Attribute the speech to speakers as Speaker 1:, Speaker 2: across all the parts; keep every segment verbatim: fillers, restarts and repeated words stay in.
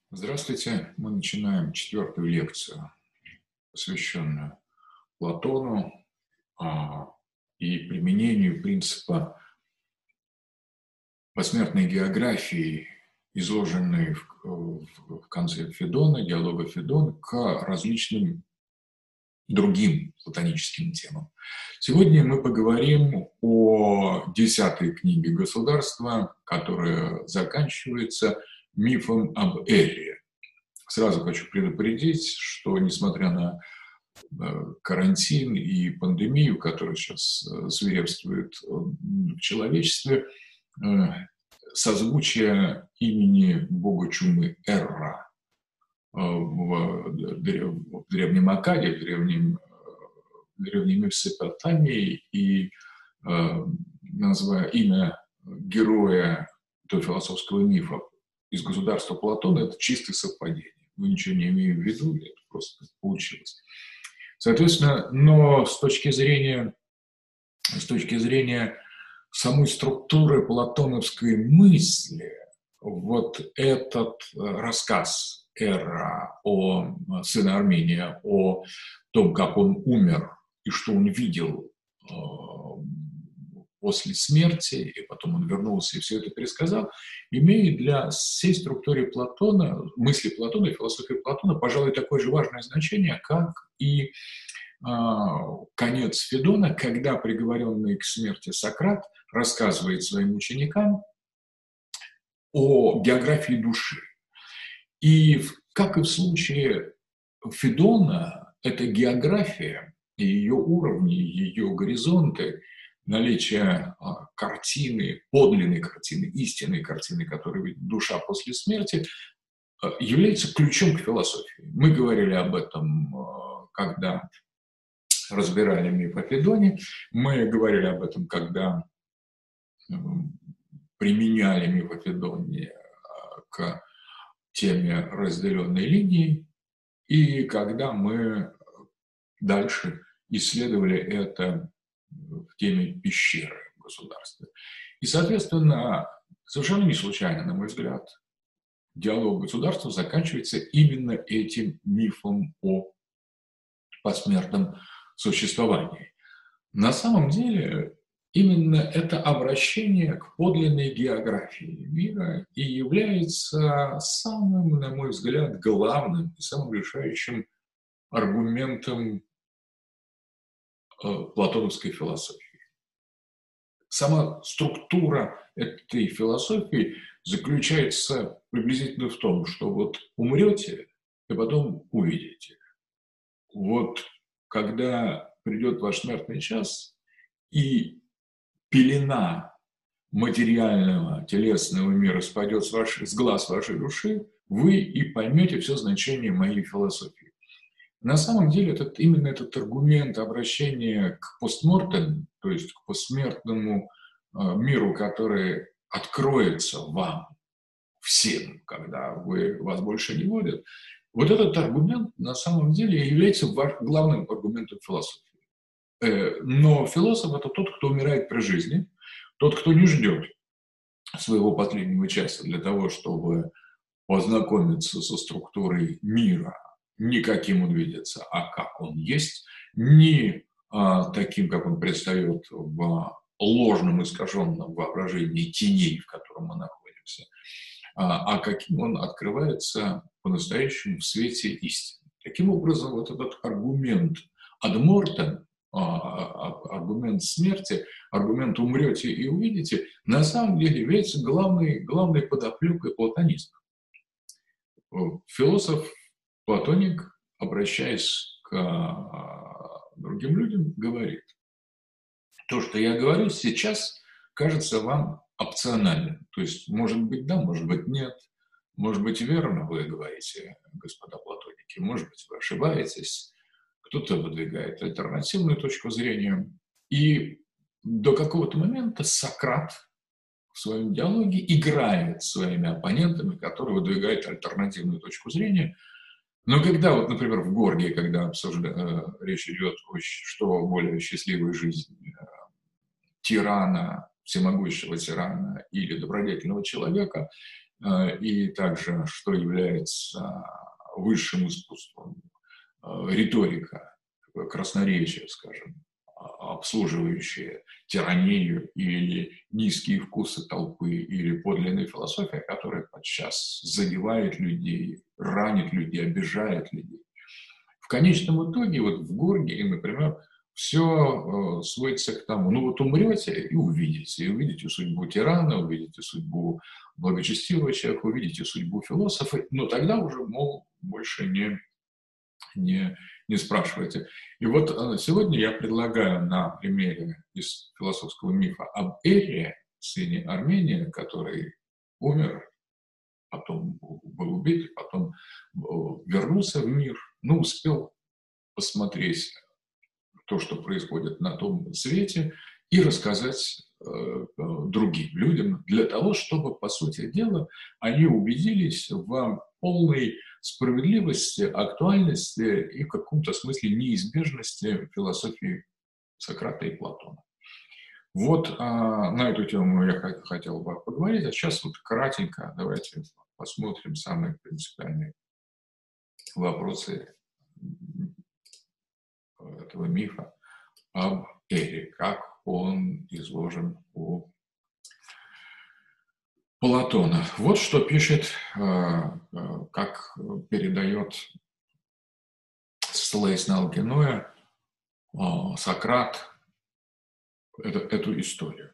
Speaker 1: Здравствуйте. Мы начинаем четвертую лекцию, посвященную Платону а, и применению принципа посмертной географии, изложенной в, в- в конце Федона, диалога Федона, к различным другим платоническим темам. Сегодня мы поговорим о десятой книге «Государство», которая заканчивается мифом об Элле. Сразу хочу предупредить, что несмотря на э, карантин и пандемию, которая сейчас э, свирепствует э, в человечестве, э, созвучие имени бога чумы Эрра э, в, древ- в древнем Акаде, в древнем, э, в древней Месопотамии и э, называя имя героя этого философского мифа из государства Платона, это чистое совпадение. Мы ничего не имеем в виду, это просто получилось. Соответственно, но с точки зрения, с точки зрения самой структуры платоновской мысли, вот этот э, рассказ Эра о э, сына Армения, о том, как он умер и что он видел э, после смерти, и потом он вернулся и все это пересказал, имеет для всей структуры Платона, мысли Платона и философии Платона, пожалуй, такое же важное значение, как и а, конец Федона, когда приговоренный к смерти Сократ рассказывает своим ученикам о географии души. И как и в случае Федона, эта география и ее уровни, ее горизонты, наличие а, картины, подлинной картины, истинной картины, которая видит душа после смерти, а, является ключом к философии. Мы говорили об этом, а, когда разбирали миф о Федоне, мы говорили об этом, когда м, применяли миф о Федоне а, к теме разделенной линии, и когда мы дальше исследовали это в теме пещеры в государстве. И, соответственно, совершенно не случайно, на мой взгляд, диалог государства заканчивается именно этим мифом о посмертном существовании. На самом деле, именно это обращение к подлинной географии мира и является самым, на мой взгляд, главным и самым решающим аргументом э, платоновской философии. Сама структура этой философии заключается приблизительно в том, что вот умрете, и потом увидите. Вот когда придет ваш смертный час, и пелена материального, телесного мира спадет с, вашей, с глаз вашей души, вы и поймете все значение моей философии. На самом деле этот, именно этот аргумент обращения к постмортем, то есть к посмертному э, миру, который откроется вам всем, когда вы, вас больше не водят, вот этот аргумент на самом деле является главным аргументом философии. Э, но философ – это тот, кто умирает при жизни, тот, кто не ждет своего последнего часа для того, чтобы познакомиться со структурой мира, не каким он видится, а как он есть, не а, таким, как он предстает в ложном искаженном воображении теней, в котором мы находимся, а, а каким он открывается по-настоящему в свете истины. Таким образом, вот этот аргумент ad mortem, аргумент смерти, аргумент «умрете и увидите», на самом деле является главной, главной подоплекой платонизма. Философ, платоник, обращаясь к другим людям, говорит: то, что я говорю сейчас, кажется вам опциональным. То есть, может быть, да, может быть, нет. Может быть, верно вы говорите, господа платоники, может быть, вы ошибаетесь. Кто-то выдвигает альтернативную точку зрения. И до какого-то момента Сократ в своем диалоге играет с своими оппонентами, которые выдвигают альтернативную точку зрения. Но когда, вот, например, в Горгии, когда обсужда... речь идет о что более счастливой жизни, тирана, всемогущего тирана или добродетельного человека, и также, что является высшим искусством, риторика, красноречие, скажем, обслуживающие тиранию или низкие вкусы толпы, или подлинная философия, которая подчас задевает людей, ранит людей, обижает людей. В конечном итоге, вот в Горге, например, все сводится к тому, ну вот умрете и увидите, и увидите судьбу тирана, увидите судьбу благочестивого человека, увидите судьбу философа, но тогда уже, мол, больше не, не, не спрашивайте. И вот сегодня я предлагаю на примере из философского мифа об Эре, сыне Армения, который умер, потом был убит, потом вернулся в мир, но успел посмотреть то, что происходит на том свете, и рассказать э, другим людям, для того, чтобы, по сути дела, они убедились в полной справедливости, актуальности и в каком-то смысле неизбежности философии Сократа и Платона. Вот а, на эту тему я хотел бы поговорить, а сейчас вот кратенько давайте посмотрим самые принципиальные вопросы этого мифа об Эре, как он изложен у Платона. Вот что пишет, как передает, ссылаясь на Алкиноя, Сократ эту историю.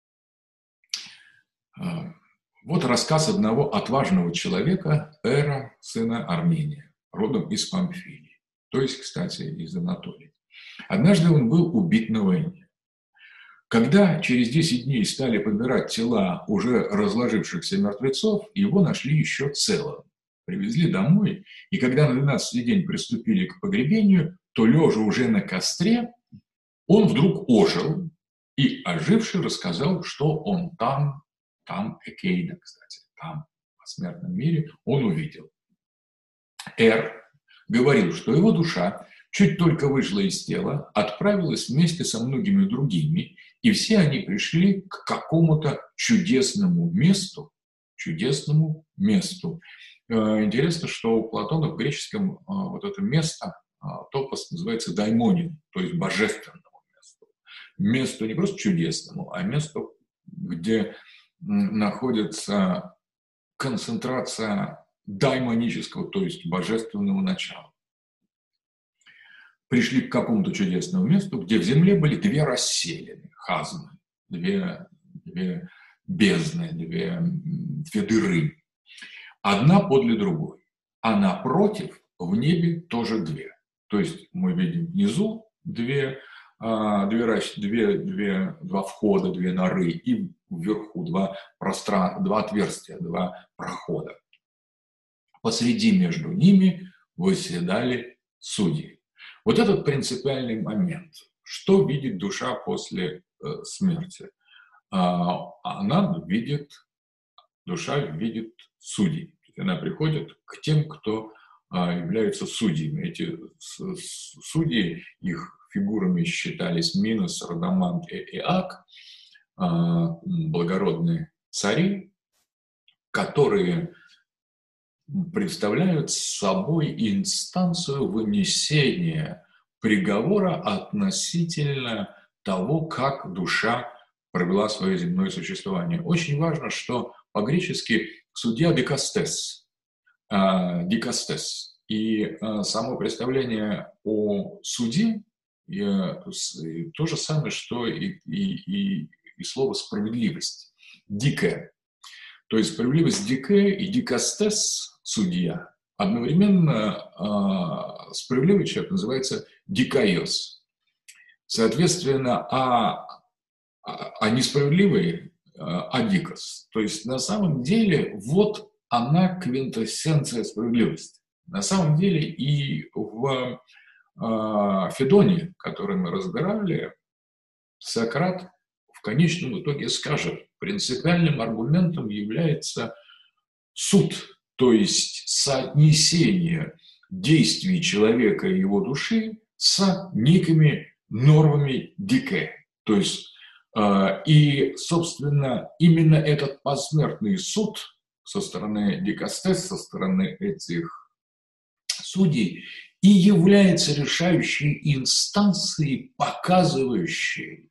Speaker 1: Вот рассказ одного отважного человека, Эра, сына Армения, родом из Памфилии, то есть, кстати, из Анатолии. Однажды он был убит на войне. Когда через десять дней стали подбирать тела уже разложившихся мертвецов, его нашли еще целым. Привезли домой, и когда на двенадцатый день приступили к погребению, то, лежа уже на костре, он вдруг ожил и, оживший, рассказал, что он там, там, Экейда, кстати, там, в смертном мире, он увидел. Эр говорил, что его душа чуть только вышла из тела, отправилась вместе со многими другими, и все они пришли к какому-то чудесному месту, чудесному месту. Интересно, что у Платона в греческом вот это место, топос, называется даймониум, то есть божественному месту. Месту не просто чудесному, а месту, где находится концентрация даймонического, то есть божественного начала. Пришли к какому-то чудесному месту, где в земле были две расселины, хазмы, две, две бездны, две, две дыры. Одна подле другой. А напротив, в небе тоже две. То есть мы видим внизу две, две, две, две, два входа, две норы, и вверху два, простран... два отверстия, два прохода. Посреди между ними восседали судьи. Вот этот принципиальный момент. Что видит душа после э, смерти? А, она видит, душа видит судей. Она приходит к тем, кто а, являются судьями. Эти судьи, их фигурами считались Минос, Радамант и Иак, а, благородные цари, которые представляют собой инстанцию вынесения приговора относительно того, как душа провела свое земное существование. Очень важно, что по-гречески судья дикастес, дикастес. И само представление о суде то же самое, что и, и, и, и слово справедливость, дикая. То есть справедливость дикая и дикастес, судья, одновременно э, справедливый человек называется дикайос. Соответственно, а, а, а несправедливый а, адикос. То есть на самом деле вот она квинтэссенция справедливости. На самом деле и в э, Федоне, который мы разбирали, Сократ в конечном итоге скажет, принципиальным аргументом является суд, то есть соотнесение действий человека и его души с некими нормами дикэ. То есть, э, и, собственно, именно этот посмертный суд со стороны дикастес, со стороны этих судей, и является решающей инстанцией, показывающей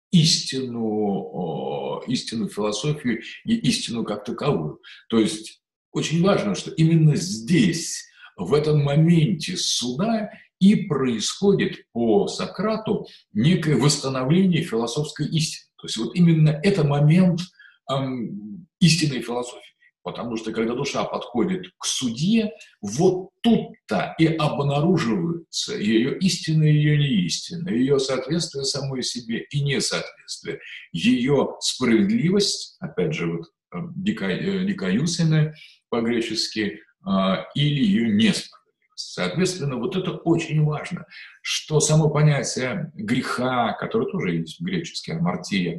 Speaker 1: истину, истину философию и истину как таковую. То есть очень важно, что именно здесь, в этом моменте суда, и происходит по Сократу некое восстановление философской истины. То есть вот именно это момент эм, истинной философии. Потому что когда душа подходит к судье, вот тут-то и обнаруживается ее истина и ее неистина, ее соответствие самой себе и несоответствие, ее справедливость, опять же, вот дикаюсина по-гречески, или ее несправедливость. Соответственно, вот это очень важно, что само понятие греха, которое тоже есть греческий амартия,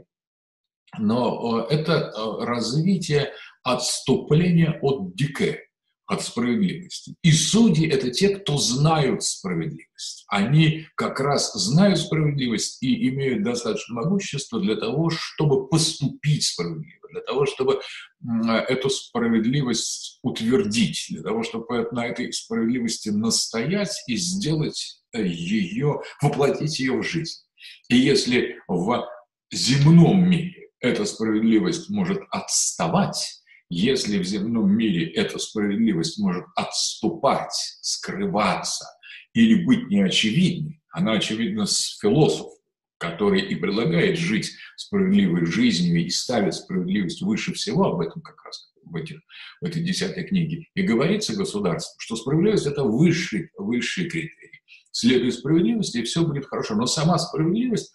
Speaker 1: но это развитие отступления от дике, от справедливости. И судьи – это те, кто знают справедливость. Они как раз знают справедливость и имеют достаточно могущества для того, чтобы поступить справедливо, для того, чтобы эту справедливость утвердить, для того, чтобы на этой справедливости настоять и сделать ее, воплотить ее в жизнь. И если в земном мире эта справедливость может отставать, если в земном мире эта справедливость может отступать, скрываться или быть неочевидной, она очевидна с философом, который и предлагает жить справедливой жизнью и ставит справедливость выше всего, об этом как раз в, этих, в этой десятой книге, и говорится государству, что справедливость – это высший, высший критерий. Следуй справедливости, и все будет хорошо. Но сама справедливость,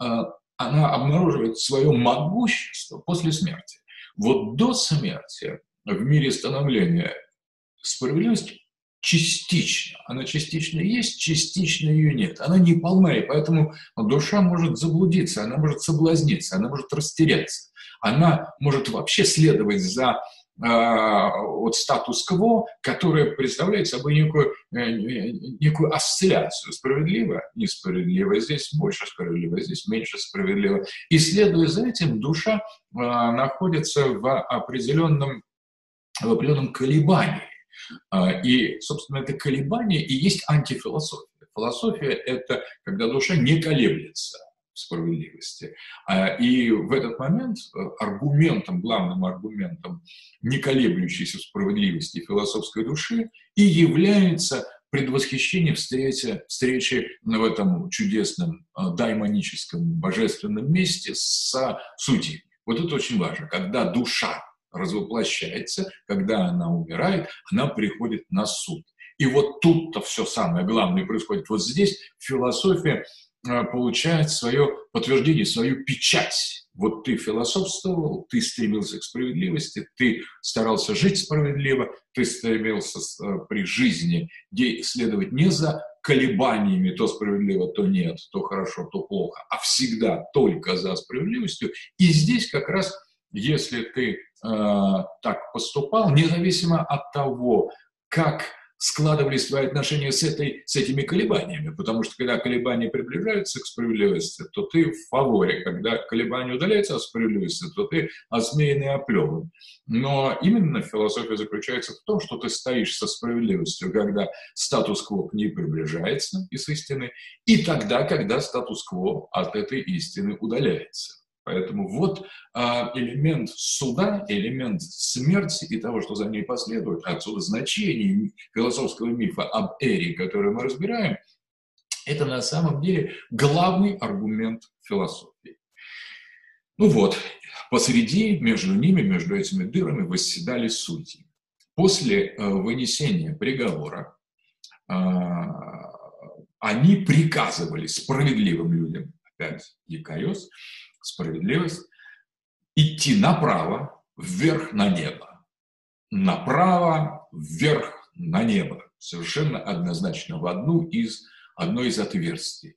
Speaker 1: она обнаруживает свое могущество после смерти. Вот до смерти в мире становления справедливость частично. Она частично есть, частично ее нет. Она не полна, и поэтому душа может заблудиться, она может соблазниться, она может растеряться. Она может вообще следовать за э, вот, статус-кво, который представляет собой некую, э, некую осцилляцию. Справедливо, несправедливо, здесь больше справедливо, здесь меньше справедливо. И следуя за этим, душа э, находится в определенном, в определенном колебании. И, собственно, это колебание и есть антифилософия. Философия – это когда душа не колеблется в справедливости. И в этот момент аргументом, главным аргументом не колеблющейся в справедливости философской души и является предвосхищение встречи, встречи в этом чудесном даймоническом божественном месте с судьей. Вот это очень важно, когда душа развоплощается, когда она умирает, она приходит на суд. И вот тут-то все самое главное происходит. Вот здесь философия получает свое подтверждение, свою печать. Вот ты философствовал, ты стремился к справедливости, ты старался жить справедливо, ты стремился при жизни следовать не за колебаниями, то справедливо, то нет, то хорошо, то плохо, а всегда только за справедливостью. И здесь как раз, если ты э, так поступал, независимо от того, как складывались твои отношения с, этой, с этими колебаниями, потому что когда колебания приближаются к справедливости, то ты в фаворе, когда колебания удаляются от справедливости, то ты осмеянный и оплеван. Но именно философия заключается в том, что ты стоишь со справедливостью, когда статус-кво к ней приближается и с истины, и тогда, когда статус-кво от этой истины удаляется. Поэтому вот а, элемент суда, элемент смерти и того, что за ней последует, отсюда значение философского мифа об эре, который мы разбираем, это на самом деле главный аргумент философии. Ну вот, посреди, между ними, между этими дырами восседали судьи. После э, вынесения приговора э, они приказывали справедливым людям, опять дикайос, справедливость, идти направо, вверх на небо. Направо, вверх на небо. Совершенно однозначно в одну из, одно из отверстий.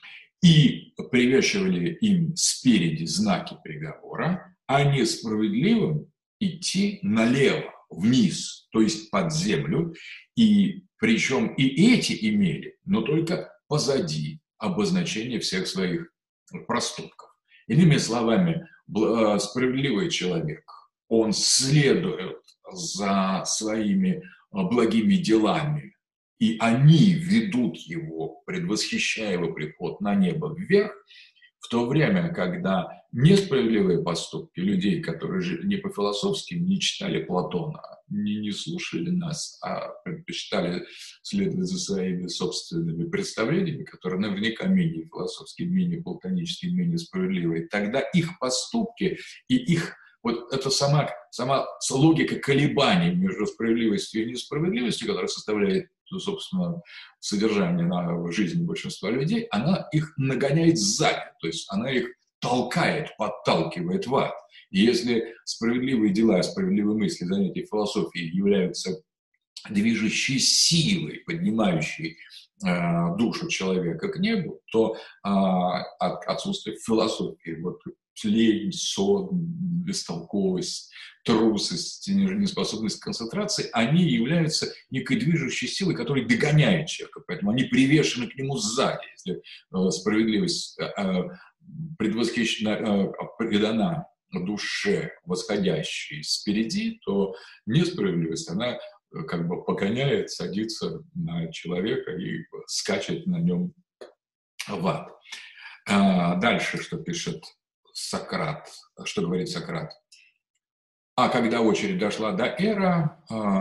Speaker 1: И привешивали им спереди знаки приговора, а несправедливым идти налево, вниз, то есть под землю. И причем и эти имели, но только позади обозначения всех своих проступков. Иными словами, справедливый человек, он следует за своими благими делами, и они ведут его, предвосхищая его приход на небо вверх, в то время, когда несправедливые поступки людей, которые жили не по-философски, не читали Платона, не, не слушали нас, а предпочитали следовать за своими собственными представлениями, которые наверняка менее философские, менее платонические, менее справедливые, тогда их поступки и их вот эта сама, сама логика колебаний между справедливостью и несправедливостью, которая составляет, ну, собственно, содержание на жизни большинства людей, она их нагоняет сзади, то есть она их толкает, подталкивает в ад. И если справедливые дела, справедливые мысли, занятия философией являются движущей силой, поднимающей э, душу человека к небу, то э, от, отсутствие философии, вот, лень, сон, бестолковость, трусость, неспособность к концентрации, они являются некой движущей силой, которая догоняет человека, поэтому они привешены к нему сзади. Если э, справедливость э, предвосхищена, э, предана душе восходящей спереди, то несправедливость, она как бы погоняет, садится на человека и скачет на нем в ад. А дальше, что пишет Сократ, что говорит Сократ. А когда очередь дошла до Эра,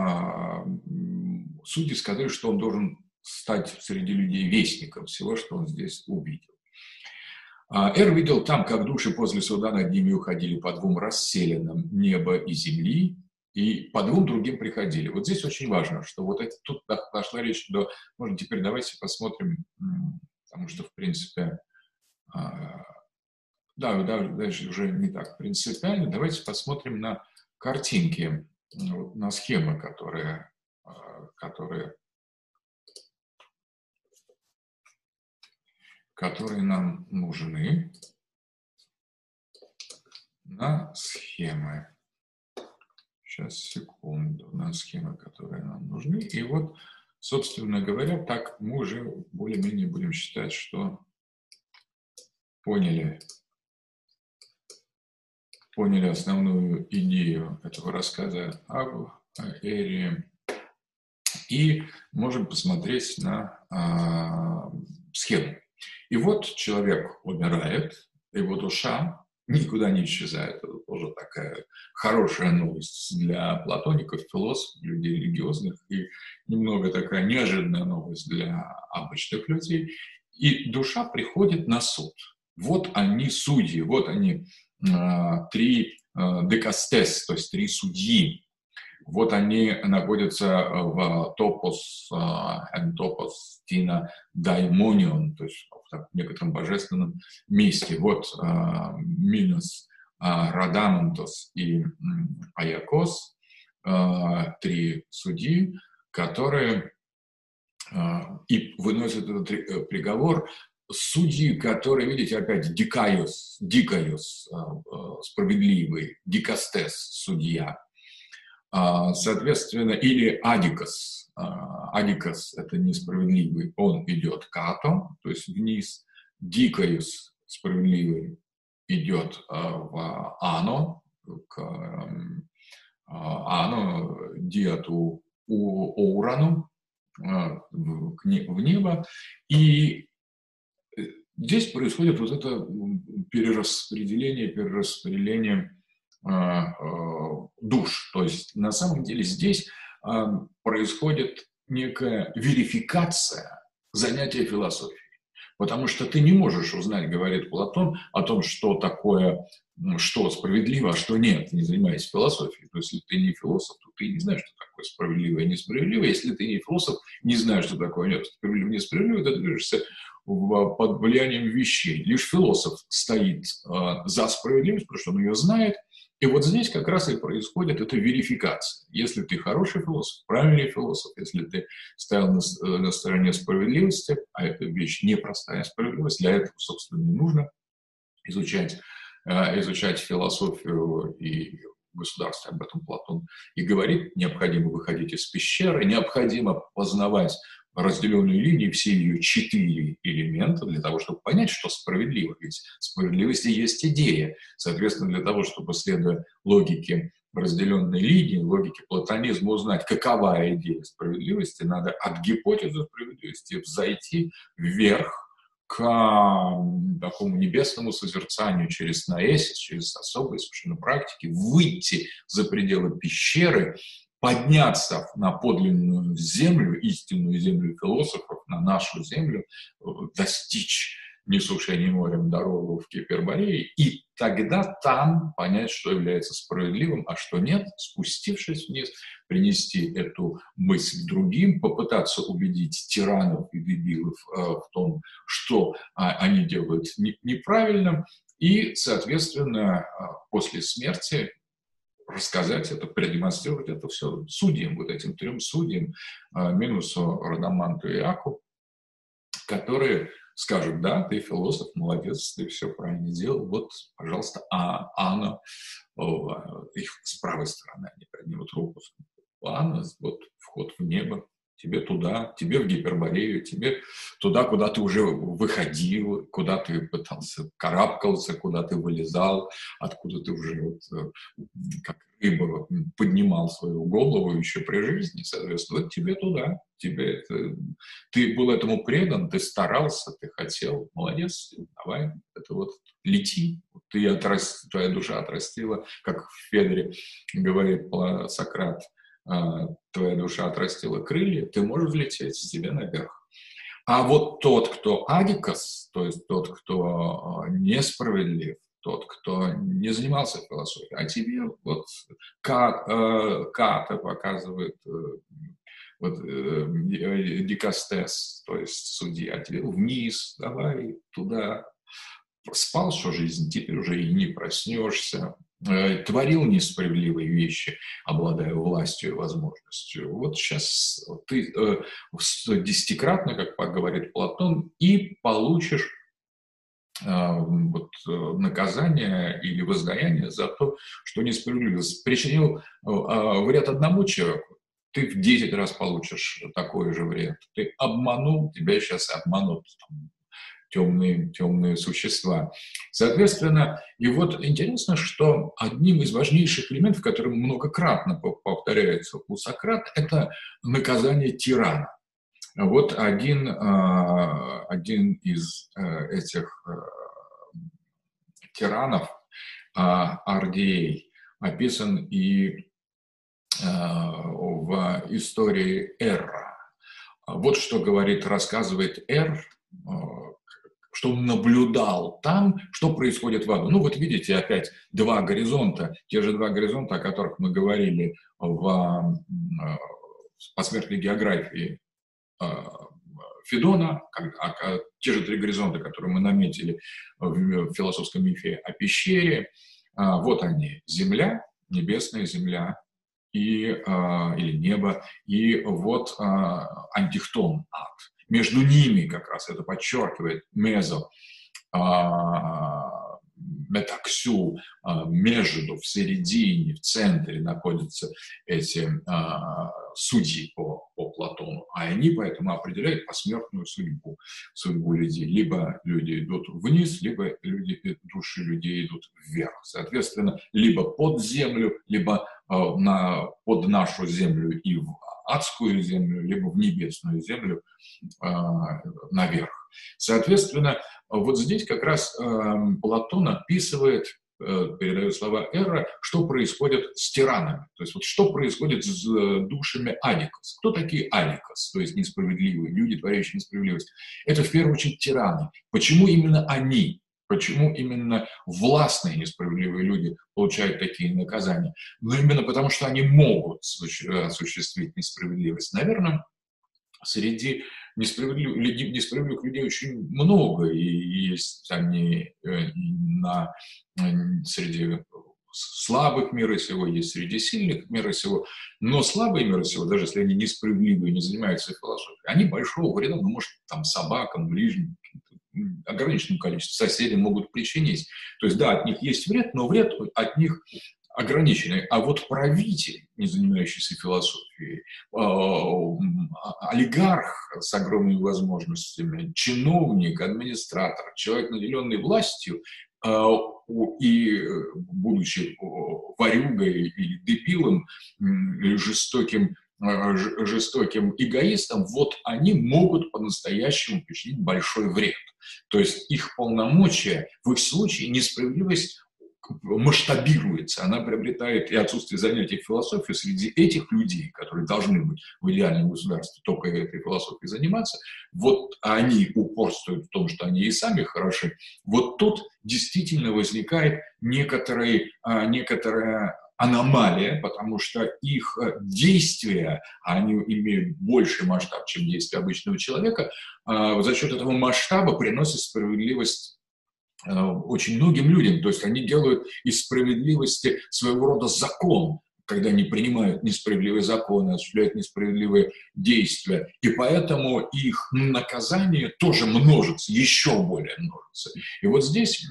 Speaker 1: судьи сказали, что он должен стать среди людей вестником всего, что он здесь увидел. Эр видел там, как души после суда над ними уходили по двум расселенным неба и земли, и по двум другим приходили. Вот здесь очень важно, что вот это, тут дошла речь до... Может, теперь давайте посмотрим, потому что, в принципе, да, да, дальше уже не так принципиально. Давайте посмотрим на картинки, на схемы, которые, которые, которые нам нужны. На схемы. Сейчас, секунду, на схемы, которые нам нужны. И вот, собственно говоря, так мы уже более-менее будем считать, что поняли, поняли основную идею этого рассказа об Эре. И можем посмотреть на а, схему. И вот человек умирает, его душа никуда не исчезает. Это тоже такая хорошая новость для платоников, философов, людей религиозных, и немного такая неожиданная новость для обычных людей. И душа приходит на суд. Вот они судьи, вот они э, три э, декастес, то есть три судьи. Вот они находятся в топос, энтопос, тина, даймонион, то есть в некотором божественном месте. Вот Минос, Радамонтос и Аякос, три судьи, которые и выносят этот приговор. Судьи, которые, видите, опять дикайос, дикайос, справедливый, дикастес, судья. Соответственно, или адикос. Адикос – это несправедливый, он идет като, то есть вниз. Дикайос, справедливый, идет в ано, к ано, диату оурану, в небо. И здесь происходит вот это перераспределение, перераспределение душ. То есть на самом деле здесь происходит некая верификация занятия философией. Потому что ты не можешь узнать, говорит Платон, о том, что такое, что справедливо, а что нет, не занимаясь философией. То есть, если ты не философ, то ты не знаешь, что такое справедливое и несправедливое. Если ты не философ, не знаешь, что такое нет, справедливое и несправедливое, ты движешься под влиянием вещей. Лишь философ стоит за справедливость, потому что он ее знает. И вот здесь как раз и происходит эта верификация. Если ты хороший философ, правильный философ, если ты стоял на, на стороне справедливости, а это вещь непростая справедливость, для этого, собственно, не нужно изучать, изучать философию и государство, об этом Платон и говорит, необходимо выходить из пещеры, необходимо познавать разделенную линию, все ее четыре элемента для того, чтобы понять, что справедливо. Ведь справедливости есть идея. Соответственно, для того, чтобы, следуя логике в разделенной линии, в логике платонизма узнать, какова идея справедливости, надо от гипотезы справедливости взойти вверх к такому небесному созерцанию через наэсис, через особые совершенно практики, выйти за пределы пещеры, подняться на подлинную землю, истинную землю философов, на нашу землю, достичь несушения морем дорогу в Гипербореи, и тогда там понять, что является справедливым, а что нет, спустившись вниз, принести эту мысль другим, попытаться убедить тиранов и дебилов э, в том, что э, они делают не, неправильно, и, соответственно, э, после смерти рассказать это, продемонстрировать это все судьям, вот этим трем судьям, э, Минусу, Радаманту и Аку, которые скажут: да, ты философ, молодец, ты все правильно делал, вот, пожалуйста, а Анна, о, их с правой стороны, они поднимут руку, Анна, вот вход в небо, тебе туда, тебе в Гиперборею, тебе туда, куда ты уже выходил, куда ты пытался карабкался, куда ты вылезал, откуда ты уже вот, как рыба поднимал свою голову еще при жизни, соответственно, вот тебе туда, тебе это, ты был этому предан, ты старался, ты хотел, молодец, давай, это вот лети, ты отрасти, твоя душа отрастила, как в Федоре говорит Сократ, твоя душа отрастила крылья, ты можешь взлететь с тебя наверх. А вот тот, кто адикос, то есть тот, кто несправедлив, тот, кто не занимался философией, а тебе вот Ката показывает вот, дикастес, то есть судья, тебе вниз, давай туда. Спал всю жизнь, теперь уже и не проснешься. Творил несправедливые вещи, обладая властью и возможностью. Вот сейчас ты э, десятикратно, как говорит Платон, и получишь э, вот, наказание или воздаяние за то, что несправедливость причинил э, вред одному человеку. Ты в десять раз получишь такой же вред. Ты обманул, тебя сейчас обманут там, темные, темные существа. Соответственно, и вот интересно, что одним из важнейших элементов, который многократно повторяется у Сократа, это наказание тирана. Вот один, один из этих тиранов, Ардией, описан и в истории Эрра. Вот что говорит, рассказывает Эр, что он наблюдал там, что происходит в аду. Ну вот видите, опять два горизонта, те же два горизонта, о которых мы говорили в, в посмертной географии Федона, а, те же три горизонта, которые мы наметили в философском мифе о пещере. Вот они, земля, небесная земля, и, или небо, и вот антихтон, ад. Между ними, как раз это подчеркивает, мезо, а, метаксю, а, между, в середине, в центре находятся эти а, судьи по, по Платону, а они поэтому определяют посмертную судьбу, судьбу людей. Либо люди идут вниз, либо люди, души людей идут вверх. Соответственно, либо под землю, либо а, на, под нашу землю и в адскую землю, либо в небесную землю э, наверх. Соответственно, вот здесь как раз э, Платон описывает, э, передает слова Эра, что происходит с тиранами. То есть вот что происходит с душами адикос. Кто такие адикос, то есть несправедливые, люди, творящие несправедливость? Это в первую очередь тираны. Почему именно они? Почему именно властные несправедливые люди получают такие наказания? Но именно потому, что они могут осуществить несправедливость. Наверное, среди несправедливых людей, несправедливых людей очень много, и есть они на, среди слабых мира сего, есть среди сильных мира сего, но слабые мира сего, даже если они несправедливые, не занимаются философией, они большого вреда, ну, может, там, собакам, ближним, ограниченном количестве соседей могут причинить. То есть, да, от них есть вред, но вред от них ограниченный. А вот правитель, не занимающийся философией, олигарх с огромными возможностями, чиновник, администратор, человек, наделенный властью, и, будучи ворюгой и дебилом, жестоким, жестоким эгоистом, вот они могут по-настоящему причинить большой вред. То есть их полномочия, в их случае несправедливость масштабируется, она приобретает и отсутствие занятий философией среди этих людей, которые должны быть в идеальном государстве только этой философией заниматься, вот они упорствуют в том, что они и сами хороши, вот тут действительно возникает некоторые, некоторая аномалия, потому что их действия, они имеют больший масштаб, чем действия обычного человека, за счет этого масштаба приносят справедливость очень многим людям. То есть они делают из справедливости своего рода закон, когда они принимают несправедливые законы, осуществляют несправедливые действия. И поэтому их наказание тоже множится, еще более множится. И вот здесь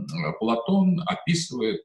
Speaker 1: Платон описывает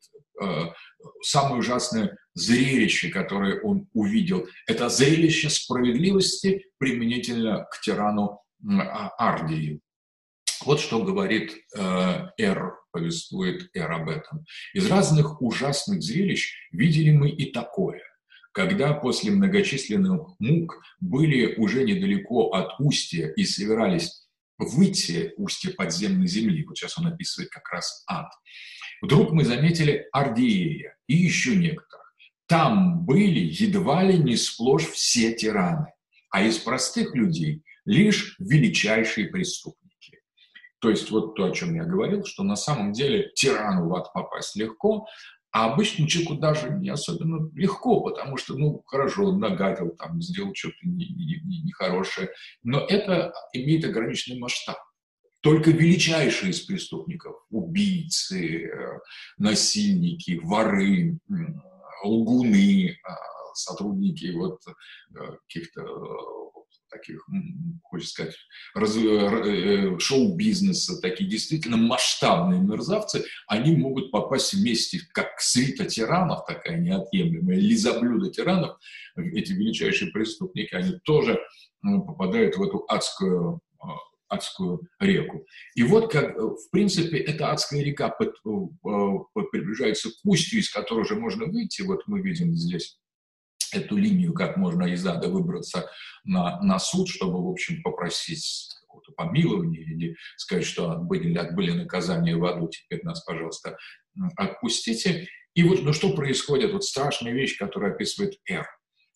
Speaker 1: самое ужасное зрелище, которое он увидел. Это зрелище справедливости применительно к тирану Ардию. Вот что говорит э, Эр, повествует Эр об этом. Из разных ужасных зрелищ видели мы и такое, когда после многочисленных мук были уже недалеко от устья и собирались выйти устье подземной земли. Вот сейчас он описывает как раз ад. Вдруг мы заметили Ардиея и еще некоторых. Там были едва ли не сплошь все тираны, а из простых людей лишь величайшие преступники. То есть вот то, о чем я говорил, что на самом деле тирану в ад попасть легко, а обычному человеку даже не особенно легко, потому что, ну, хорошо, он нагадил, там, сделал что-то нехорошее, но это имеет ограниченный масштаб. Только величайшие из преступников, убийцы, насильники, воры, лгуны, сотрудники вот каких-то таких, хочется сказать, раз, шоу-бизнеса, такие действительно масштабные мерзавцы, они могут попасть вместе, как свита тиранов, такая неотъемлемая, лизоблюдо тиранов, эти величайшие преступники, они тоже попадают в эту адскую, адскую реку. И вот, как, в принципе, эта адская река под, под, приближается к устью, из которой уже можно выйти, вот мы видим здесь эту линию, как можно из ада выбраться на, на суд, чтобы, в общем, попросить какого-то помилования или сказать, что отбыли, отбыли наказание в аду, теперь нас, пожалуйста, отпустите. И вот, ну что происходит? Вот страшная вещь, которую описывает Эр.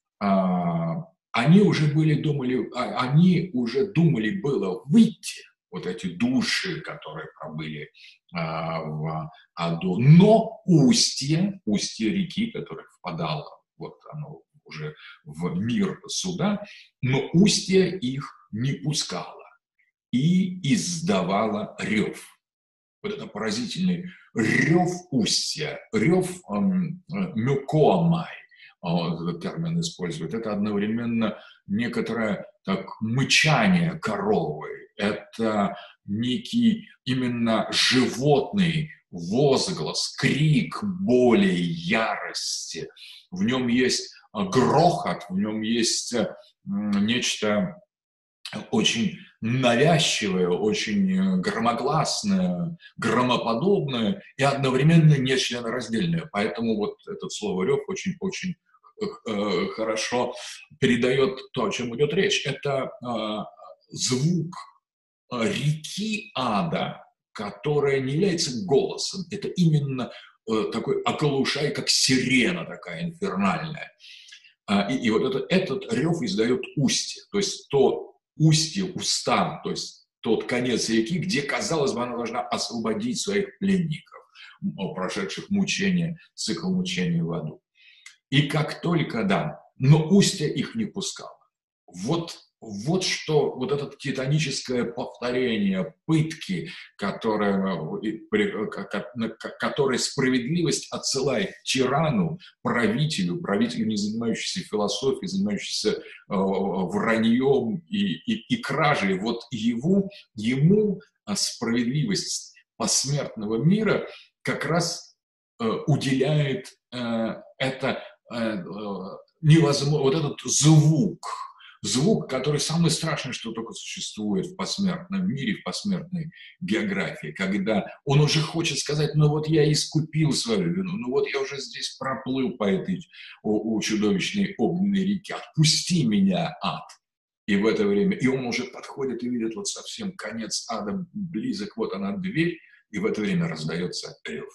Speaker 1: А, они уже были, думали, а, они уже думали было выйти, вот эти души, которые пробыли а, в аду, но устье, устье реки, которая впадала, вот оно уже в мир суда, но устье их не пускало и издавало рев. Вот это поразительный рев устья, рев эм, мёкоамай, этот термин использует. Это одновременно некоторое так, мычание коровы, это некий именно животный возглас, крик боли, ярости. В нем есть грохот, в нем есть нечто очень навязчивое, очень громогласное, громоподобное и одновременно нечленораздельное. Поэтому вот это слово «рев» очень-очень э, хорошо передает то, о чем идет речь. Это э, звук реки ада, которая не является голосом. Это именно э, такой околушай, как сирена такая инфернальная. А, и, и вот это, этот рев издает устье, то есть то устье, уста, то есть тот конец реки, где, казалось бы, она должна освободить своих пленников, прошедших мучения, цикл мучений в аду. И как только, да, но устье их не пускало. Вот, вот что, вот это титаническое повторение пытки, которое, которое справедливость отсылает тирану, правителю, правителю, не занимающемуся философией, занимающемуся э, враньем и, и, и кражей, вот его, ему справедливость посмертного мира как раз э, уделяет э, это э, невозможно, вот этот звук, звук, который самый страшный, что только существует в посмертном мире, в посмертной биографии, когда он уже хочет сказать: ну вот я искупил свою вину, ну вот я уже здесь проплыл по этой у, у чудовищной огненной реки, отпусти меня, ад. И в это время, и он уже подходит и видит вот совсем конец ада близок, вот она дверь, и в это время раздается рев.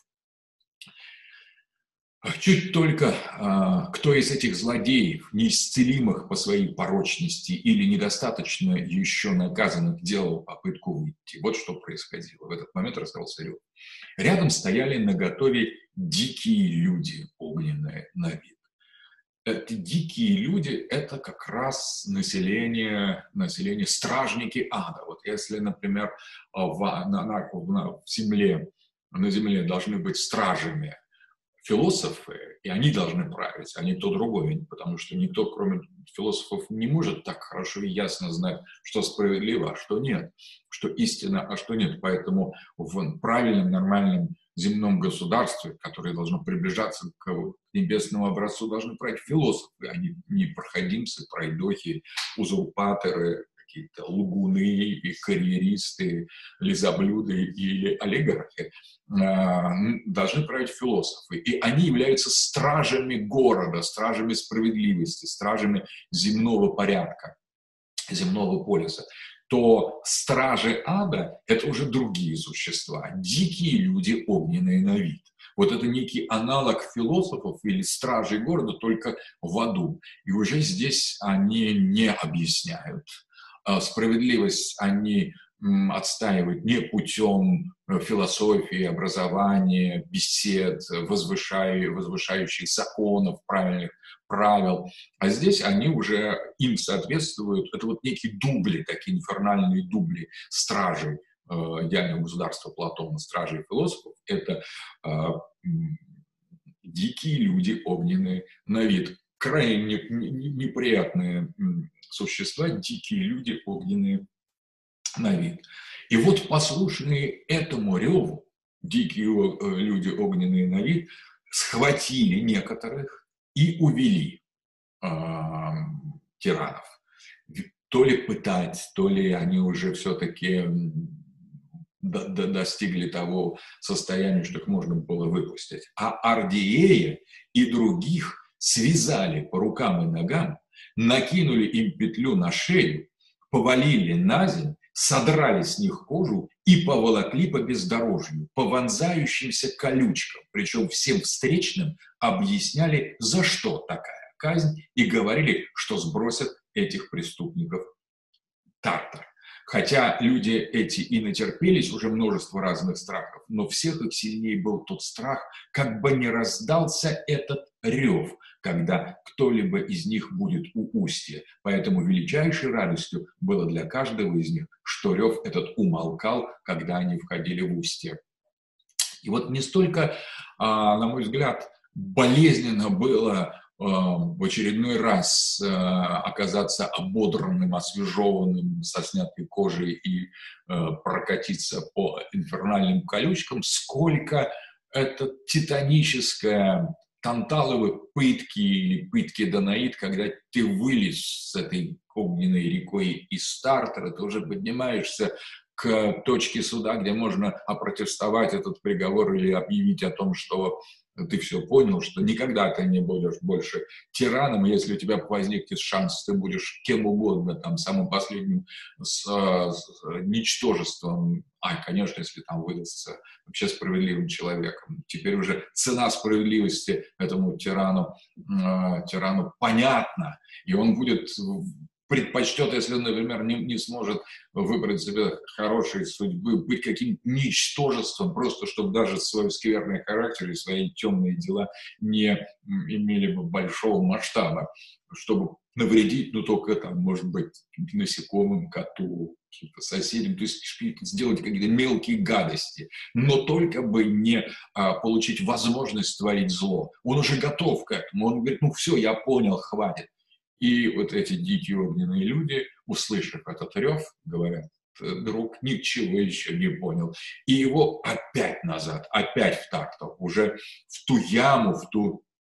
Speaker 1: Чуть только а, кто из этих злодеев, неисцелимых по своей порочности или недостаточно еще наказанных, делал попытку выйти. Вот что происходило. В этот момент раздался рев. Рядом стояли наготове дикие люди, огненные на вид. Эти дикие люди – это как раз население, население стражники ада. Вот если, например, в, на, на, в земле, на земле должны быть стражами философы, и они должны править, а никто другой, потому что никто, кроме философов, не может так хорошо и ясно знать, что справедливо, а что нет, что истина, а что нет. Поэтому в правильном, нормальном земном государстве, которое должно приближаться к небесному образцу, должны править философы, а не, не проходимцы, пройдохи, узурпаторы, какие-то лгуны и карьеристы, лизоблюды или олигархи. Должны править философы. И они являются стражами города, стражами справедливости, стражами земного порядка, земного полиса. То стражи ада – это уже другие существа, дикие люди, огненные на вид. Вот это некий аналог философов или стражей города, только в аду. И уже здесь они не объясняют. Справедливость они отстаивают не путем философии, образования, бесед, возвышающих, возвышающих законов, правильных правил. А здесь они уже им соответствуют. Это вот некие дубли, такие инфернальные дубли стражей э, идеального государства Платона, стражей философов. Это э, дикие люди, огненные на вид. Крайне неприятные существа, дикие люди, огненные на вид. И вот послушные этому реву, дикие люди, огненные на вид, схватили некоторых и увели э, тиранов. То ли пытать, то ли они уже все-таки до, до, достигли того состояния, что их можно было выпустить. А Ардиея и других связали по рукам и ногам, накинули им петлю на шею, повалили на землю, содрали с них кожу и поволокли по бездорожью, по вонзающимся колючкам. Причем всем встречным объясняли, за что такая казнь, и говорили, что сбросят этих преступников тартар. Хотя люди эти и натерпелись уже множество разных страхов, но всех их сильнее был тот страх, как бы не раздался этот рев, когда кто-либо из них будет у устья. Поэтому величайшей радостью было для каждого из них, что рев этот умолкал, когда они входили в устье. И вот не столько, на мой взгляд, болезненно было в очередной раз оказаться ободранным, освежеванным, со снятой кожей и прокатиться по инфернальным колючкам, сколько это титаническое танталовые пытки или пытки Данаид, когда ты вылез с этой огненной рекой из стартера, ты уже поднимаешься к точке суда, где можно опротестовать этот приговор или объявить о том, что ты все понял, что никогда ты не будешь больше тираном, если у тебя возникнет шанс, ты будешь кем угодно, там, самым последним с, с ничтожеством, а, конечно, если там выдастся вообще справедливым человеком. Теперь уже цена справедливости этому тирану, э, тирану понятна, и он будет предпочтет, если он, например, не, не сможет выбрать себе хорошей судьбы, быть каким-то ничтожеством, просто чтобы даже свой скверный характер и свои темные дела не имели бы большого масштаба, чтобы навредить, ну, только там, может быть, насекомым, коту, каким-то соседям, то есть сделать какие-то мелкие гадости, но только бы не а, получить возможность творить зло. Он уже готов к этому, он говорит, ну, все, я понял, хватит. И вот эти дикие огненные люди, услышав этот рев, говорят, друг ничего еще не понял. И его опять назад, опять в Тарту, уже в ту яму, в ту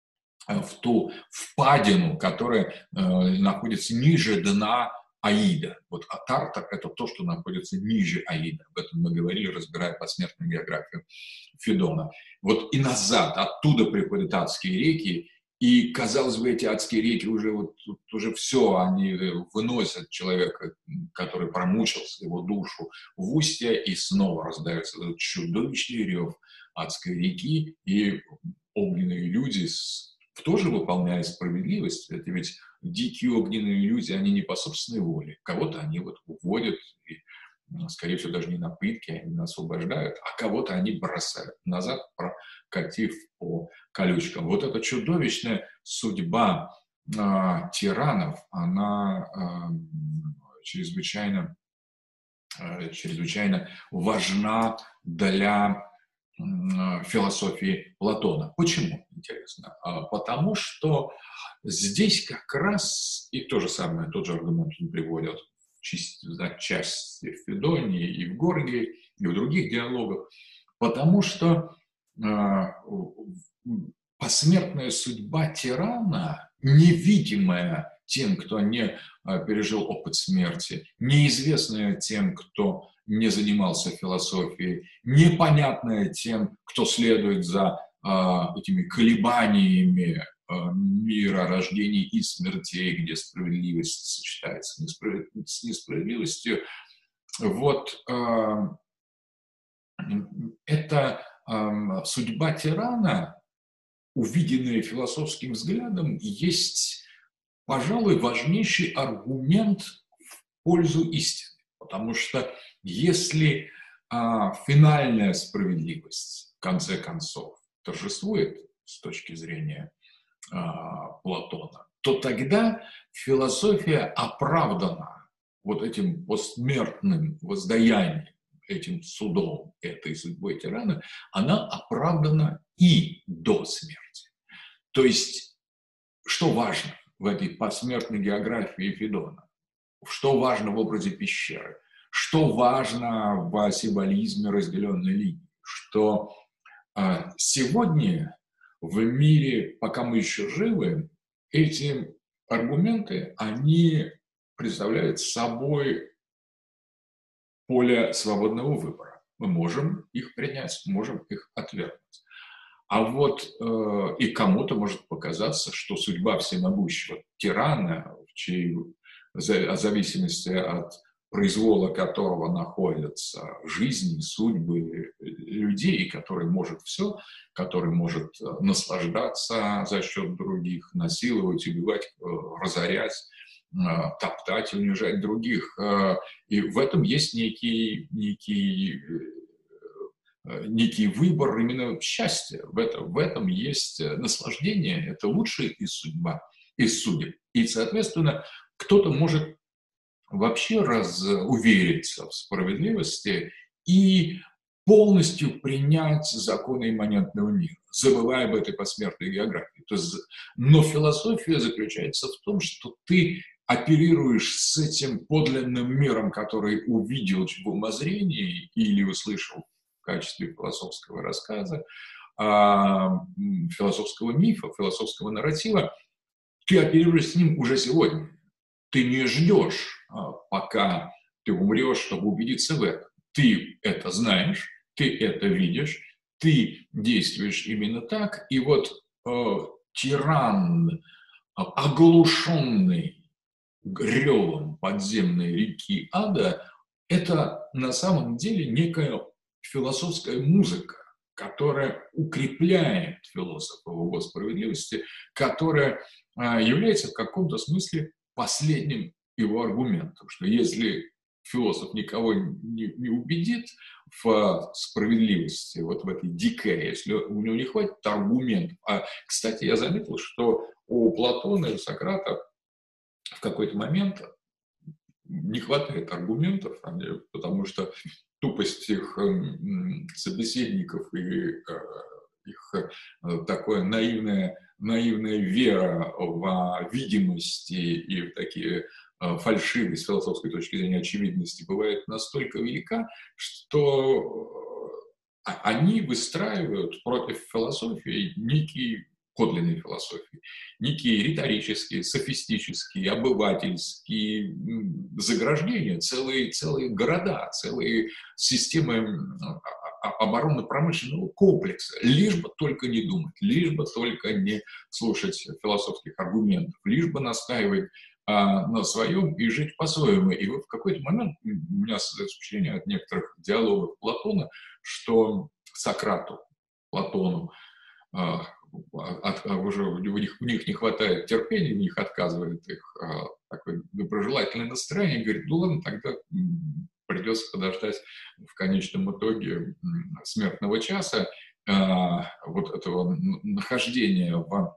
Speaker 1: в ту впадину, которая э, находится ниже дна Аида. Вот а Тартар – это то, что находится ниже Аида. Об этом мы говорили, разбирая посмертную биографию Федона. Вот и назад, оттуда приходят адские реки, и, казалось бы, эти адские реки уже, вот, уже все, они выносят человека, который промучился, его душу в устье, и снова раздается этот чудовищный рев адской реки, и огненные люди тоже выполняют справедливость. Это ведь дикие огненные люди, они не по собственной воле. Кого-то они вот уводят, и, скорее всего, даже не на пытки, они освобождают, а кого-то они бросают назад, прокатив по колючкам. Вот эта чудовищная судьба э, тиранов, она э, чрезвычайно, э, чрезвычайно важна для э, философии Платона. Почему, интересно? А, потому что здесь как раз и то же самое, тот же аргумент он приводит отчасти в Федоне и в Горгии, и в других диалогах, потому что э, посмертная судьба тирана, невидимая тем, кто не э, пережил опыт смерти, неизвестная тем, кто не занимался философией, непонятная тем, кто следует за э, этими колебаниями мира, рождений и смертей, где справедливость сочетается с несправедливостью. Вот э, эта э, судьба тирана, увиденная философским взглядом, есть, пожалуй, важнейший аргумент в пользу истины. Потому что если э, финальная справедливость, в конце концов, торжествует с точки зрения Платона, то тогда философия оправдана вот этим посмертным воздаянием, этим судом, этой судьбой тирана, она оправдана и до смерти. То есть, что важно в этой посмертной географии Федона? Что важно в образе пещеры? Что важно в символизме разделенной линии? Что а, сегодня в мире, пока мы еще живы, эти аргументы, они представляют собой поле свободного выбора. Мы можем их принять, можем их отвергнуть. А вот э, и кому-то может показаться, что судьба всемогущего тирана, в чьей в зависимости от произвола которого находятся жизни, судьбы людей, который может все, который может наслаждаться за счет других, насиловать, убивать, разорять, топтать, унижать других. И в этом есть некий, некий, некий выбор именно счастья. В этом, в этом есть наслаждение, это лучшее из судьба, из судеб. И, соответственно, кто-то может вообще раз увериться в справедливости и полностью принять законы имманентного мира, забывая об этой посмертной географии. То есть, но философия заключается в том, что ты оперируешь с этим подлинным миром, который увидел в умозрении или услышал в качестве философского рассказа, философского мифа, философского нарратива, ты оперируешь с ним уже сегодня. Ты не ждешь, пока ты умрешь, чтобы убедиться в этом. Ты это знаешь, ты это видишь, ты действуешь именно так. И вот э, тиран, оглушенный ревом подземной реки ада, это на самом деле некая философская музыка, которая укрепляет философа в его справедливости, которая э, является в каком-то смысле последним его аргументом, что если философ никого не, не убедит в справедливости, вот в этой дикой, если у него не хватит аргументов. А, кстати, я заметил, что у Платона и у Сократа в какой-то момент не хватает аргументов, потому что тупость их собеседников и их такое наивное, наивная вера в видимости и в такие фальшивые с философской точки зрения очевидности бывает настолько велика, что они выстраивают против философии некий подлинной философии. Некие риторические, софистические, обывательские заграждения, целые, целые города, целые системы оборонно-промышленного комплекса, лишь бы только не думать, лишь бы только не слушать философских аргументов, лишь бы настаивать а, на своем и жить по-своему. И вот в какой-то момент у меня создается впечатление от некоторых диалогов Платона, что Сократу, Платону, а, от, а, уже у них, у них не хватает терпения, у них отказывает их а, такое доброжелательное настроение, и говорит, ну ладно, тогда придется подождать в конечном итоге смертного часа, а, вот этого нахождения в,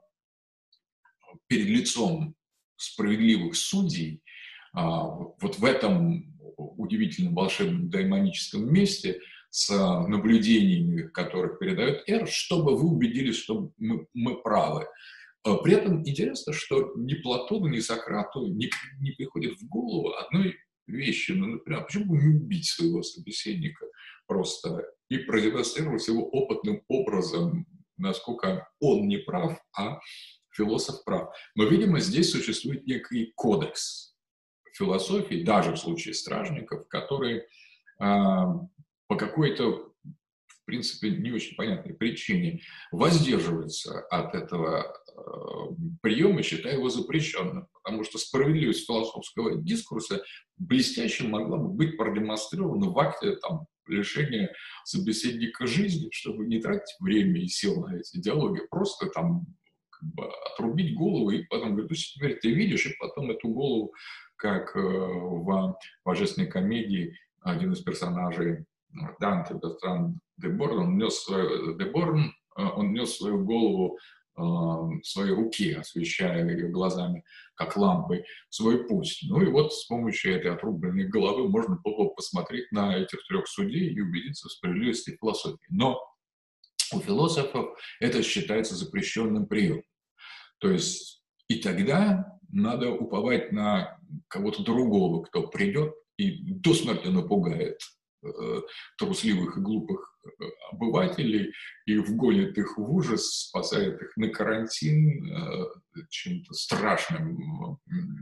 Speaker 1: перед лицом справедливых судей, а, вот в этом удивительном волшебном даймоническом месте с наблюдениями, которых передает Эр, чтобы вы убедились, что мы, мы правы. При этом интересно, что ни Платону, ни Сократу не, не приходит в голову одной вещи. Ну, например, почему бы не убить своего собеседника просто и продемонстрировать его опытным образом, насколько он не прав, а философ прав. Мы видим, здесь существует некий кодекс философии, даже в случае стражников, которые а, по какой-то, в принципе, не очень понятной причине воздерживаются от этого э, приема, считая его запрещенным. Потому что справедливость философского дискурса блестяще могла бы быть продемонстрирована в акте там, лишения собеседника жизни, чтобы не тратить время и сил на эти диалоги, просто там как бы отрубить голову и потом говорить, ну теперь ты видишь, и потом эту голову, как э, в божественной комедии один из персонажей Данте, Бертран де Борн, он нес свою, де Борн, он нес свою голову э, в своей руке, освещая ее глазами, как лампой, свой путь. Ну и вот с помощью этой отрубленной головы можно было посмотреть на этих трех судей и убедиться в справедливости философии. Но у философов это считается запрещенным приемом. То есть и тогда надо уповать на кого-то другого, кто придет и до смерти напугает трусливых и глупых обывателей и вгонит их в ужас, спасает их на карантин, чем-то страшным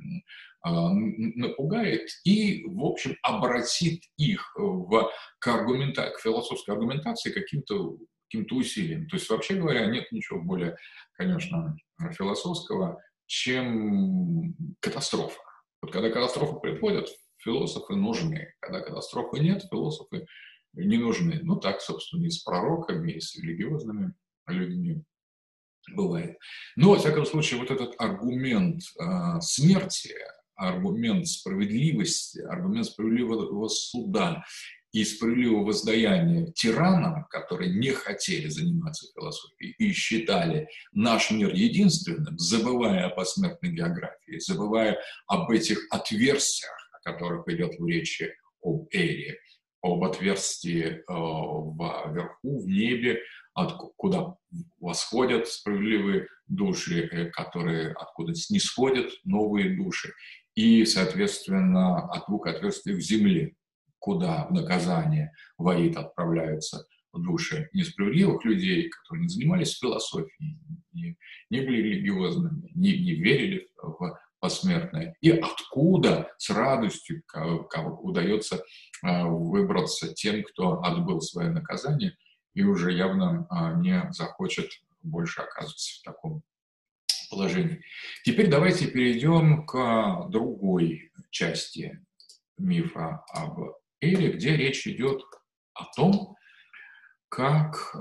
Speaker 1: напугает и, в общем, обратит их в, к, аргумента, к философской аргументации каким-то каким-то усилием. То есть, вообще говоря, нет ничего более, конечно, философского, чем катастрофа. Вот когда катастрофа приходит, философы нужны. Когда катастрофы нет, философы не нужны. Ну, так, собственно, и с пророками, и с религиозными людьми бывает. Но, во всяком случае, вот этот аргумент э, смерти, аргумент справедливости, аргумент справедливого суда и справедливого воздаяния тиранам, которые не хотели заниматься философией и считали наш мир единственным, забывая о посмертной географии, забывая об этих отверстиях, о которых идет в речи об Эре, об отверстии э, вверху, в небе, откуда восходят справедливые души, э, которые откуда снисходят новые души, и, соответственно, от двух отверстий в земле, куда в наказание в аид отправляются души несправедливых людей, которые не занимались философией, не, не были религиозными, не, не верили в посмертное, и откуда с радостью как удается выбраться тем, кто отбыл свое наказание и уже явно не захочет больше оказываться в таком положении. Теперь давайте перейдем к другой части мифа об Эре, где речь идет о том, как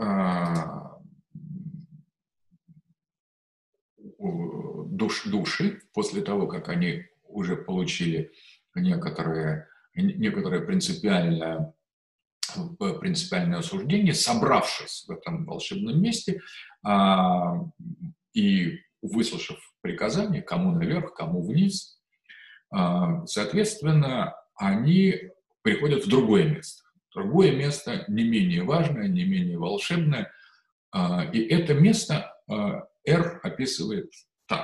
Speaker 1: душ, души, после того, как они уже получили некоторое, некоторое принципиальное, принципиальное осуждение, собравшись в этом волшебном месте а, и выслушав приказания, кому наверх, кому вниз, а, соответственно, они приходят в другое место. Другое место не менее важное, не менее волшебное, а, и это место а, Эр описывает так.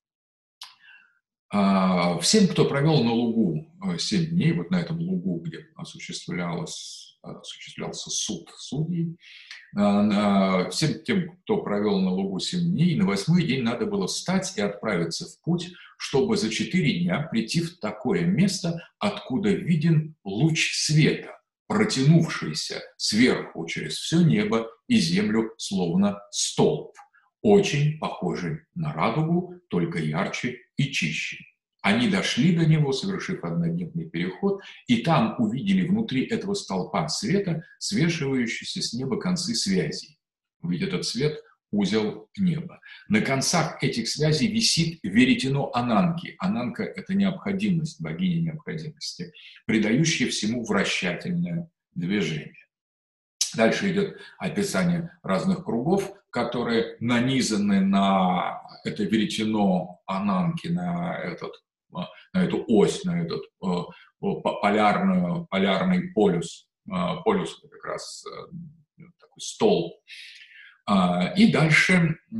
Speaker 1: Всем, кто провел на лугу семь дней, вот на этом лугу, где осуществлялось, осуществлялся суд судей, Всем тем, кто провел на лугу семь дней, на восьмой день надо было встать и отправиться в путь, чтобы за четыре дня прийти в такое место, откуда виден луч света, протянувшийся сверху через все небо и землю, словно столб, очень похожий на радугу, только ярче и чище. Они дошли до него, совершив однодневный переход, и там увидели внутри этого столпа света свешивающиеся с неба концы связей. Ведь этот свет – узел неба. На концах этих связей висит веретено Ананки. Ананка – это необходимость, богиня необходимости, придающая всему вращательное движение. Дальше идет описание разных кругов, которые нанизаны на это веретено Ананки, на этот на эту ось, на этот э, полярную, полярный полюс. Э, полюс – это как раз э, такой столб. Э, и дальше э,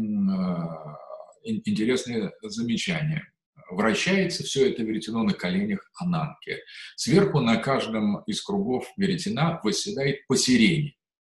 Speaker 1: интересное замечание. Вращается все это веретено на коленях Ананки. Сверху на каждом из кругов веретена восседает по сирене.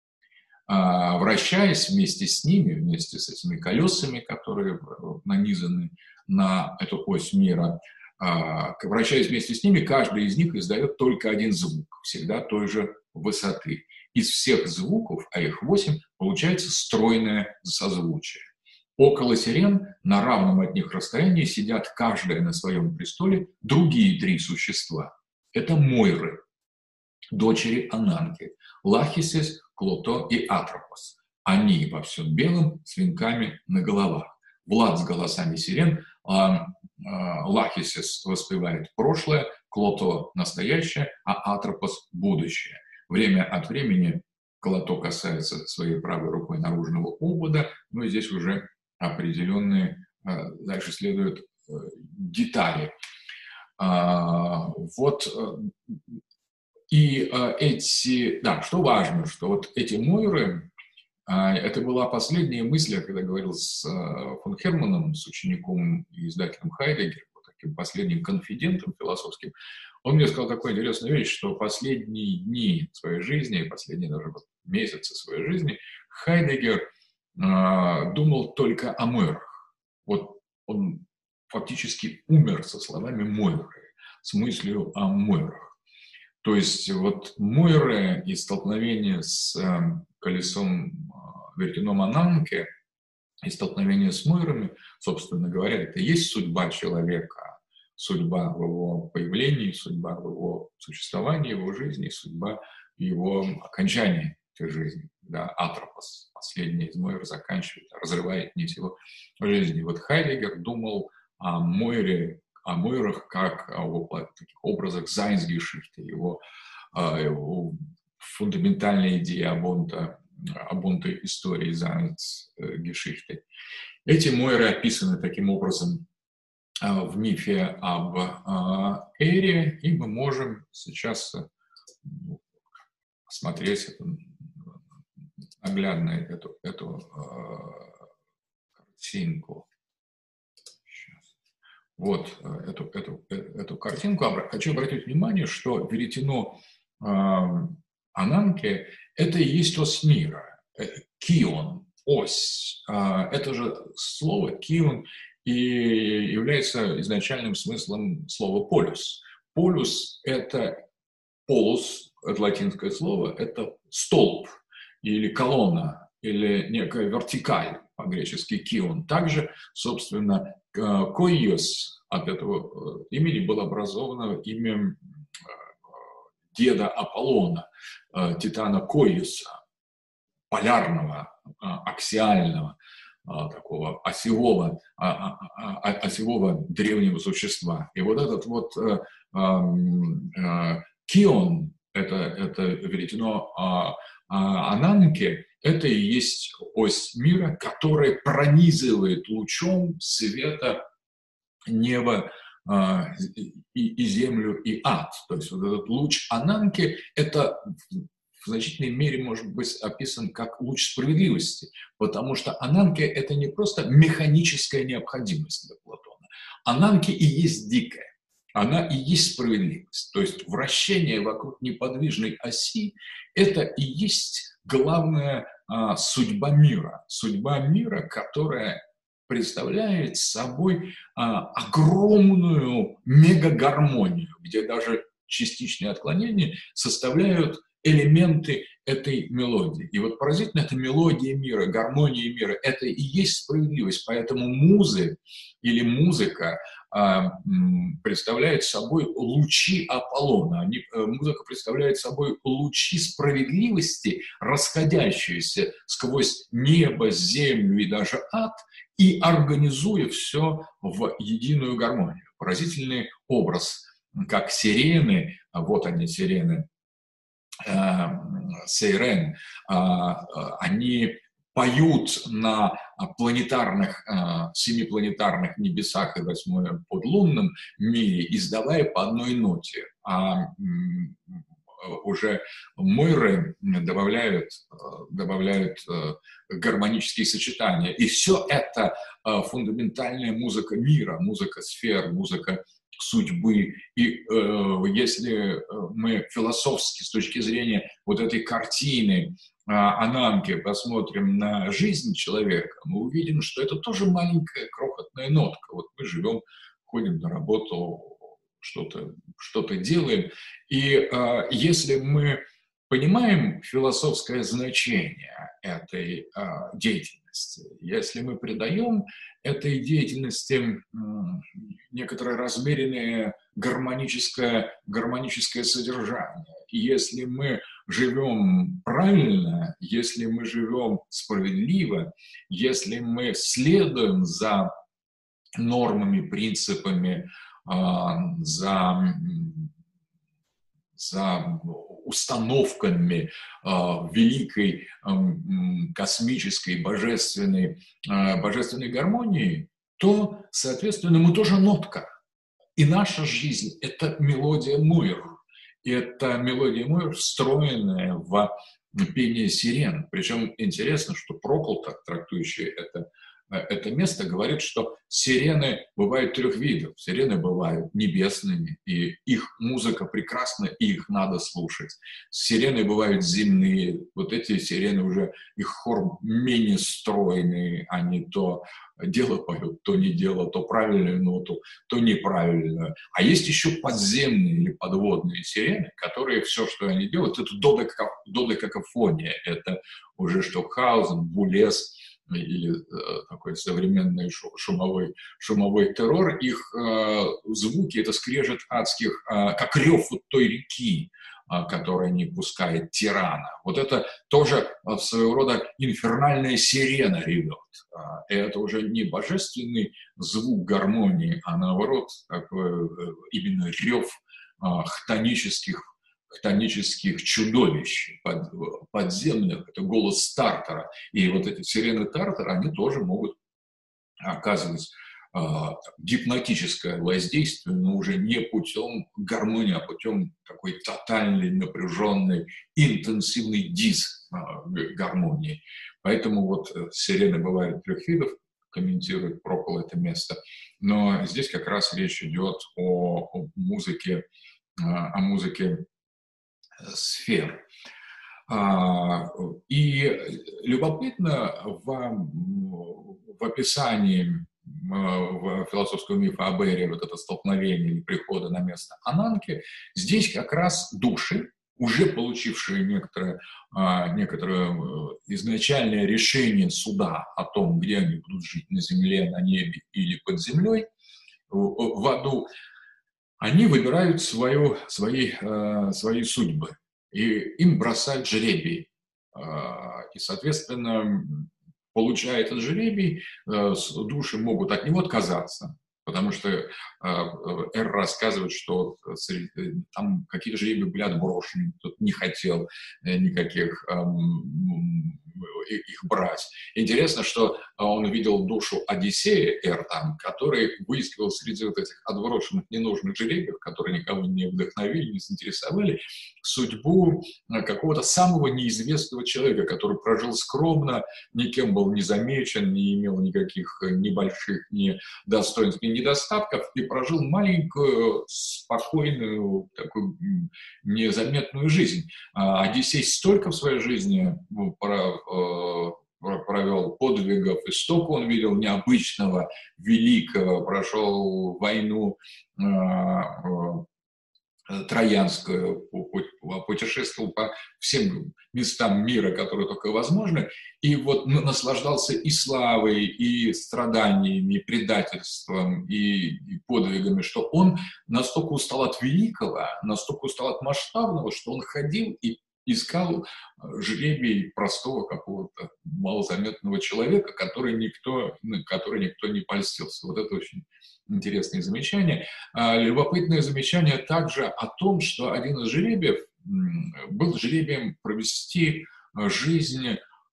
Speaker 1: Э, вращаясь вместе с ними, вместе с этими колесами, которые нанизаны на эту ось мира, вращаясь вместе с ними, каждый из них издает только один звук, всегда той же высоты. Из всех звуков, а их восемь, получается стройное созвучие. Около сирен на равном от них расстоянии сидят каждая на своем престоле другие три существа. Это Мойры, дочери Ананки, Лахисис, Клото и Атропос. Они во всем белом с венками на головах. Влад с голосами сирен. Лахисис воспевает прошлое, Клото – настоящее, а Атропос – будущее. Время от времени Клото касается своей правой рукой наружного обода, но здесь уже определенные, дальше следуют детали. Вот, и эти, да, что важно, что вот эти Мойры, это была последняя мысль, я когда говорил с фон Херманом, с учеником и издателем Хайдеггера, вот таким последним конфидентом философским. Он мне сказал такую интересную вещь, что последние дни своей жизни, последние даже вот месяцы своей жизни, Хайдеггер э, думал только о Мойрах. Вот он фактически умер со словами Мойры, с мыслью о Мойрах. То есть вот Мойры и столкновение с э, колесом веретеном Ананки и столкновение с Мойрами, собственно говоря, это и есть судьба человека, судьба в его появлении, судьба в его существовании, в его жизни, судьба в его окончании этой жизни. Да, Атропос, последний из Мойр, заканчивает, разрывает нить его жизни. Вот Хайдеггер думал о Мойре, о Мойрах как о таких образах Зайнсгешихте, его, его фундаментальной идеи Абонта, Абонта истории Зайнсгешихте. Эти Мойры описаны таким образом в мифе об Эре, и мы можем сейчас посмотреть наглядно эту, эту картинку. Вот эту, эту, эту картинку. Хочу обратить внимание, что веретено Ананки – это и есть ось мира, кион, ось. Это же слово кион и является изначальным смыслом слова полюс. Полюс – это полус, это латинское слово, это столб или колонна, или некая вертикаль, по-гречески кион. Также, собственно, койос от этого имени было образовано имя деда Аполлона, титана Койоса, полярного, аксиального, такого осевого, осевого древнего существа. И вот этот вот кион, это, это веретено Ананки, это и есть ось мира, которая пронизывает лучом света небо и, и землю, и ад. То есть вот этот луч Ананки, это в значительной мере может быть описан как луч справедливости, потому что Ананки – это не просто механическая необходимость для Платона. Ананки и есть дикая. Она и есть справедливость. То есть вращение вокруг неподвижной оси – это и есть главная а, судьба мира. Судьба мира, которая представляет собой а, огромную мегагармонию, где даже частичные отклонения составляют элементы этой мелодии. И вот поразительно, это мелодия мира, гармония мира, это и есть справедливость. Поэтому музы или музыка а, м, представляет собой лучи Аполлона. Они, э, музыка представляет собой лучи справедливости, расходящиеся сквозь небо, землю и даже ад, и организуя все в единую гармонию. Поразительный образ, как сирены, вот они, сирены, сейрен, они поют на планетарных, семипланетарных небесах и восьмом подлунном мире, издавая по одной ноте. А уже мойры добавляют, добавляют гармонические сочетания. И все это фундаментальная музыка мира, музыка сфер, музыка судьбы. И э, если мы философски, с точки зрения вот этой картины э, Ананки, посмотрим на жизнь человека, мы увидим, что это тоже маленькая крохотная нотка. Вот мы живем, ходим на работу, что-то, что-то делаем. И э, если мы понимаем философское значение этой э, деятельности, если мы придаем этой деятельности э, некоторое размеренное гармоническое, гармоническое содержание, и если мы живем правильно, если мы живем справедливо, если мы следуем за нормами, принципами, э, за за установками э, великой э, космической, божественной, э, божественной гармонии, то, соответственно, мы тоже нотка. И наша жизнь – это мелодия Мойр. И это мелодия Мойр, встроенная в пение сирен. Причем интересно, что Проклта, трактующий это, это место, говорит, что сирены бывают трех видов. Сирены бывают небесными, и их музыка прекрасна, и их надо слушать. Сирены бывают земные. Вот эти сирены уже, их хор менее стройный, они то дело поют, то не дело, то правильную ноту, то неправильную. А есть еще подземные или подводные сирены, которые все, что они делают, это додекакофония. Это уже Штокхаузен, Булес, или э, такой современный шумовой, шумовой террор, их э, звуки — это скрежет адских, э, как рев вот той реки, э, которая не пускает тирана. Вот это тоже э, своего рода инфернальная сирена ревет. Э, это уже не божественный звук гармонии, а наоборот такой э, именно рев э, хтонических хтонических чудовищ под, подземных, это голос Тартара. И вот эти сирены Тартара, они тоже могут оказывать э, гипнотическое воздействие, но уже не путем гармонии, а путем такой тотальной, напряженной, интенсивной диз э, гармонии. Поэтому вот сирены бывают трех видов, комментирует Прокол это место. Но здесь как раз речь идет о, о музыке, э, о музыке сфер. И любопытно в, в описании в философского мифа о Бере, вот это столкновение или прихода на место Ананки, здесь как раз души, уже получившие некоторое, некоторое изначальное решение суда о том, где они будут жить, на земле, на небе или под землей, в аду, они выбирают свою, свои, э, свои судьбы, и им бросают жребий. Э, и, соответственно, получая этот жребий, э, души могут от него отказаться, потому что э, Эр рассказывает, что среди, там какие-то жребии были отброшены, кто-то не хотел э, никаких э, их брать. Интересно, что он видел душу Одиссея, Эр, там, который выискивал среди вот этих отброшенных ненужных жребиев, которые никого не вдохновили, не заинтересовали, судьбу какого-то самого неизвестного человека, который прожил скромно, никем был не замечен, не имел никаких небольших ни достоинств, ни недостатков, и прожил маленькую, спокойную, такую незаметную жизнь. Одиссей столько в своей жизни провел подвигов, и столько он видел необычного, великого, прошел войну Троянскую, путешествовал по всем местам мира, которые только возможны, и вот наслаждался и славой, и страданиями, и предательством, и, и подвигами, что он настолько устал от великого, настолько устал от масштабного, что он ходил и искал жребий простого какого-то малозаметного человека, который никто, который никто не польстился. Вот это очень интересное замечание. Любопытное замечание также о том, что один из жребиев был жребием провести жизнь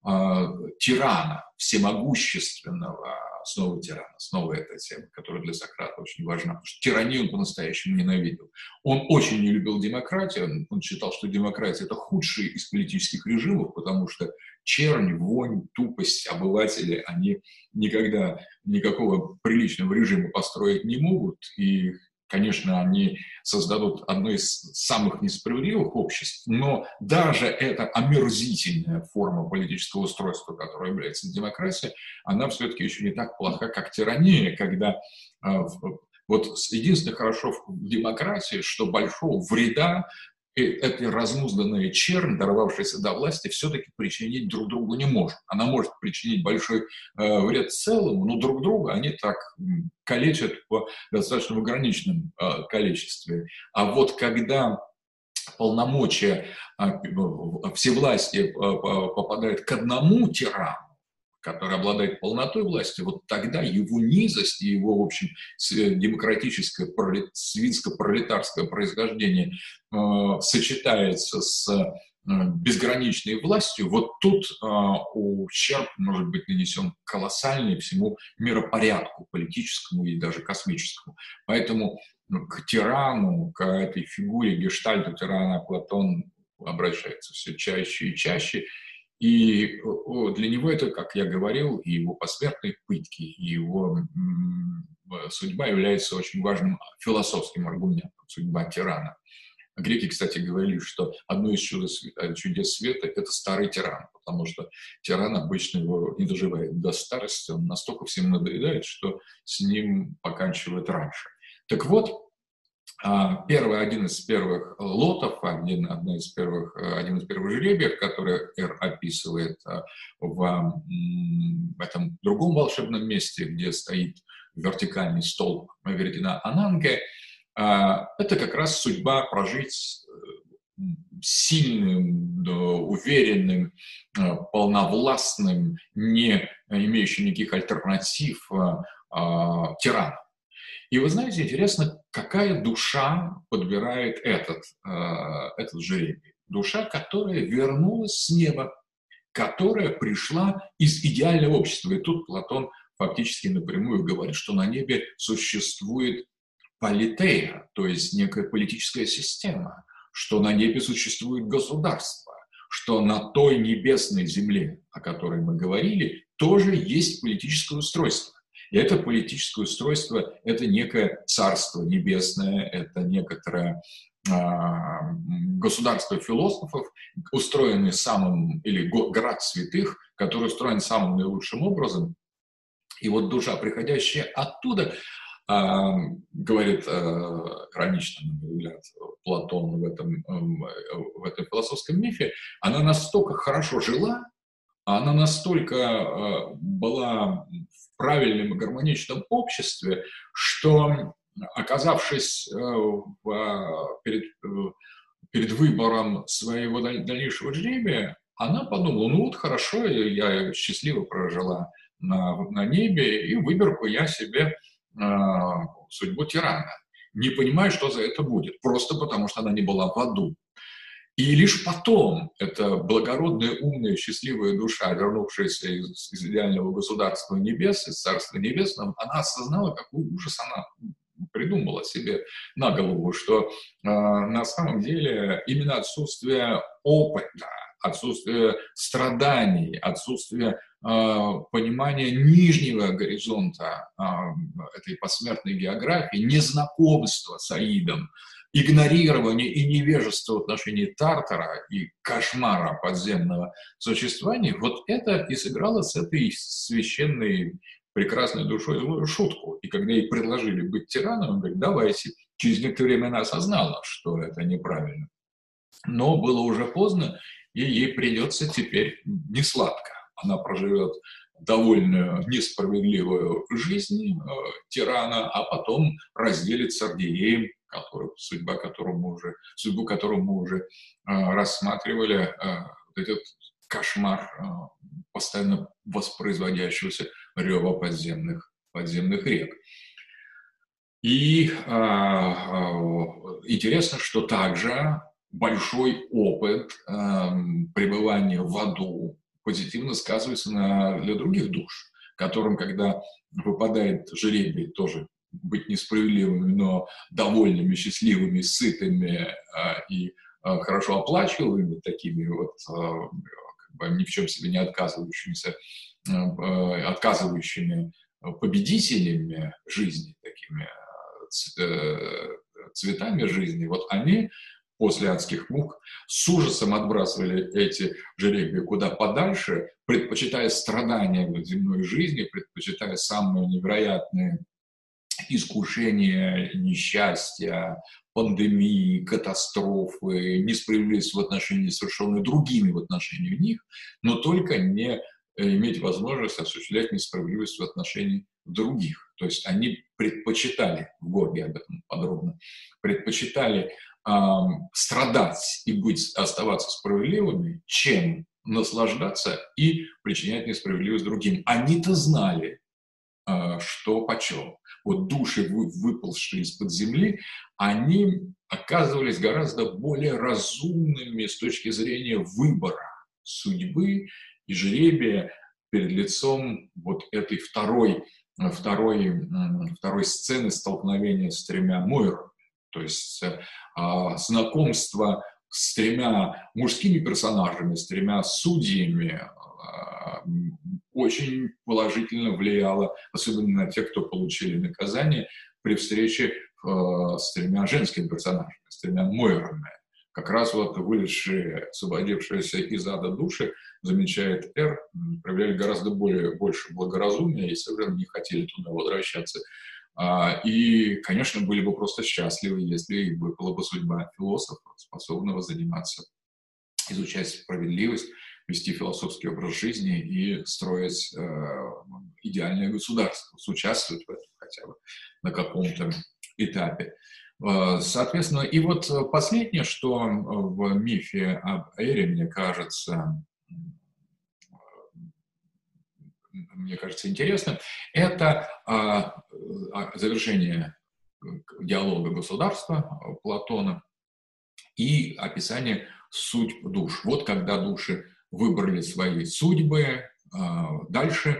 Speaker 1: тирана, всемогущественного, снова тирана, снова эта тема, которая для Сократа очень важна, потому что тиранию он по-настоящему ненавидел. Он очень не любил демократию, он считал, что демократия – это худший из политических режимов, потому что чернь, вонь, тупость обыватели, они никогда никакого приличного режима построить не могут, и, конечно, они создадут одно из самых несправедливых обществ, но даже эта омерзительная форма политического устройства, которая является демократией, она все-таки еще не так плоха, как тирания, когда э, вот единственное хорошо в демократии, что большого вреда эта разнузданная чернь, дорвавшаяся до власти, все-таки причинить друг другу не может. Она может причинить большой э, вред целому, но друг друга они так калечат в достаточно ограниченном э, количестве. А вот когда полномочия э, всевластия э, попадают к одному тирану, который обладает полнотой власти, вот тогда его низость и его, в общем, демократическое, свинско-пролетарское происхождение э, сочетается с э, безграничной властью, вот тут э, ущерб может быть нанесен колоссальный всему миропорядку политическому и даже космическому. Поэтому к тирану, к этой фигуре гештальту тирана Платон обращается все чаще и чаще. И для него это, как я говорил, и его посмертные пытки, и его м- судьба является очень важным философским аргументом, судьба тирана. Греки, кстати, говорили, что одно из чудес света – это старый тиран, потому что тиран обычно его не доживает до старости, он настолько всем надоедает, что с ним поканчивают раньше. Так вот, Первый, один из первых лотов, один, одна из первых, один из первых жребиев, который Р описывает в, в этом другом волшебном месте, где стоит вертикальный столб Веретена Ананге, это как раз судьба прожить сильным, уверенным, полновластным, не имеющим никаких альтернатив тираном. И вы знаете, интересно, какая душа подбирает этот, э, этот жребий. Душа, которая вернулась с неба, которая пришла из идеального общества. И тут Платон фактически напрямую говорит, что на небе существует политея, то есть некая политическая система, что на небе существует государство, что на той небесной земле, о которой мы говорили, тоже есть политическое устройство. И это политическое устройство – это некое царство небесное, это некоторое э, государство философов, устроенное самым, или град святых, который устроен самым наилучшим образом. И вот душа, приходящая оттуда, э, говорит э, иронично, на мой взгляд, Платон в этом, э, в этом философском мифе, она настолько хорошо жила, она настолько э, была в правильном и гармоничном обществе, что, оказавшись э, в, перед, э, перед выбором своего дальнейшего жребия, она подумала, ну вот хорошо, я счастливо прожила на, на небе, и выберу я себе э, судьбу тирана. Не понимая, что за это будет, просто потому что она не была в аду. И лишь потом эта благородная, умная, счастливая душа, вернувшаяся из, из идеального государства небес, из царства небесного, она осознала, какой ужас она придумала себе на голову, что э, на самом деле именно отсутствие опыта, отсутствие страданий, отсутствие э, понимания нижнего горизонта э, этой посмертной географии, незнакомство с Аидом, игнорирование и невежество в отношении Тартара и кошмара подземного существования, вот это и сыграло с этой священной прекрасной душой злую шутку. И когда ей предложили быть тираном, он говорит, давайте. Через некоторое время она осознала, что это неправильно. Но было уже поздно, и ей придется теперь несладко. Она проживет довольно несправедливую жизнь э, тирана, а потом разделит с Ардиеем, который, судьба которому уже, судьбу которому мы уже э, рассматривали, э, вот этот кошмар э, постоянно воспроизводящегося рева подземных, подземных рек. И э, э, интересно, что также большой опыт э, пребывания в аду позитивно сказывается на, для других душ, которым, когда выпадает жребий тоже быть несправедливыми, но довольными, счастливыми, сытыми э, и э, хорошо оплачиваемыми, такими вот э, как бы ни в чем себе не отказывающимися, э, э, отказывающими победителями жизни, такими э, цветами жизни, вот они после адских мук с ужасом отбрасывали эти жеребия куда подальше, предпочитая страдания в земной жизни, предпочитая самые невероятные искушения, несчастья, пандемии, катастрофы, несправедливость в отношении совершенной другими в отношении них, но только не иметь возможность осуществлять несправедливость в отношении других. То есть они предпочитали, в Горге об этом подробно, предпочитали э, страдать и быть, оставаться справедливыми, чем наслаждаться и причинять несправедливость другим. Они-то знали, э, что почем. Вот души, вы, выползшие из-под земли, они оказывались гораздо более разумными с точки зрения выбора судьбы и жребия перед лицом вот этой второй, второй, второй сцены столкновения с тремя Мойрами. То есть э, знакомство с тремя мужскими персонажами, с тремя судьями э, очень положительно влияло, особенно на тех, кто получили наказание при встрече э, с тремя женскими персонажами, с тремя Мойрами. Как раз вот вылезшие, освободившиеся из ада души, замечает Эр, проявляли гораздо более, больше благоразумия и совершенно не хотели туда возвращаться. А, и, конечно, были бы просто счастливы, если была бы судьба философа, способного заниматься, изучать справедливость, вести философский образ жизни и строить э, идеальное государство, участвовать в этом хотя бы на каком-то этапе. Соответственно, и вот последнее, что в мифе об Эре, мне кажется, мне кажется интересным, это завершение диалога государства Платона и описание судьб душ. Вот когда души выбрали свои судьбы, дальше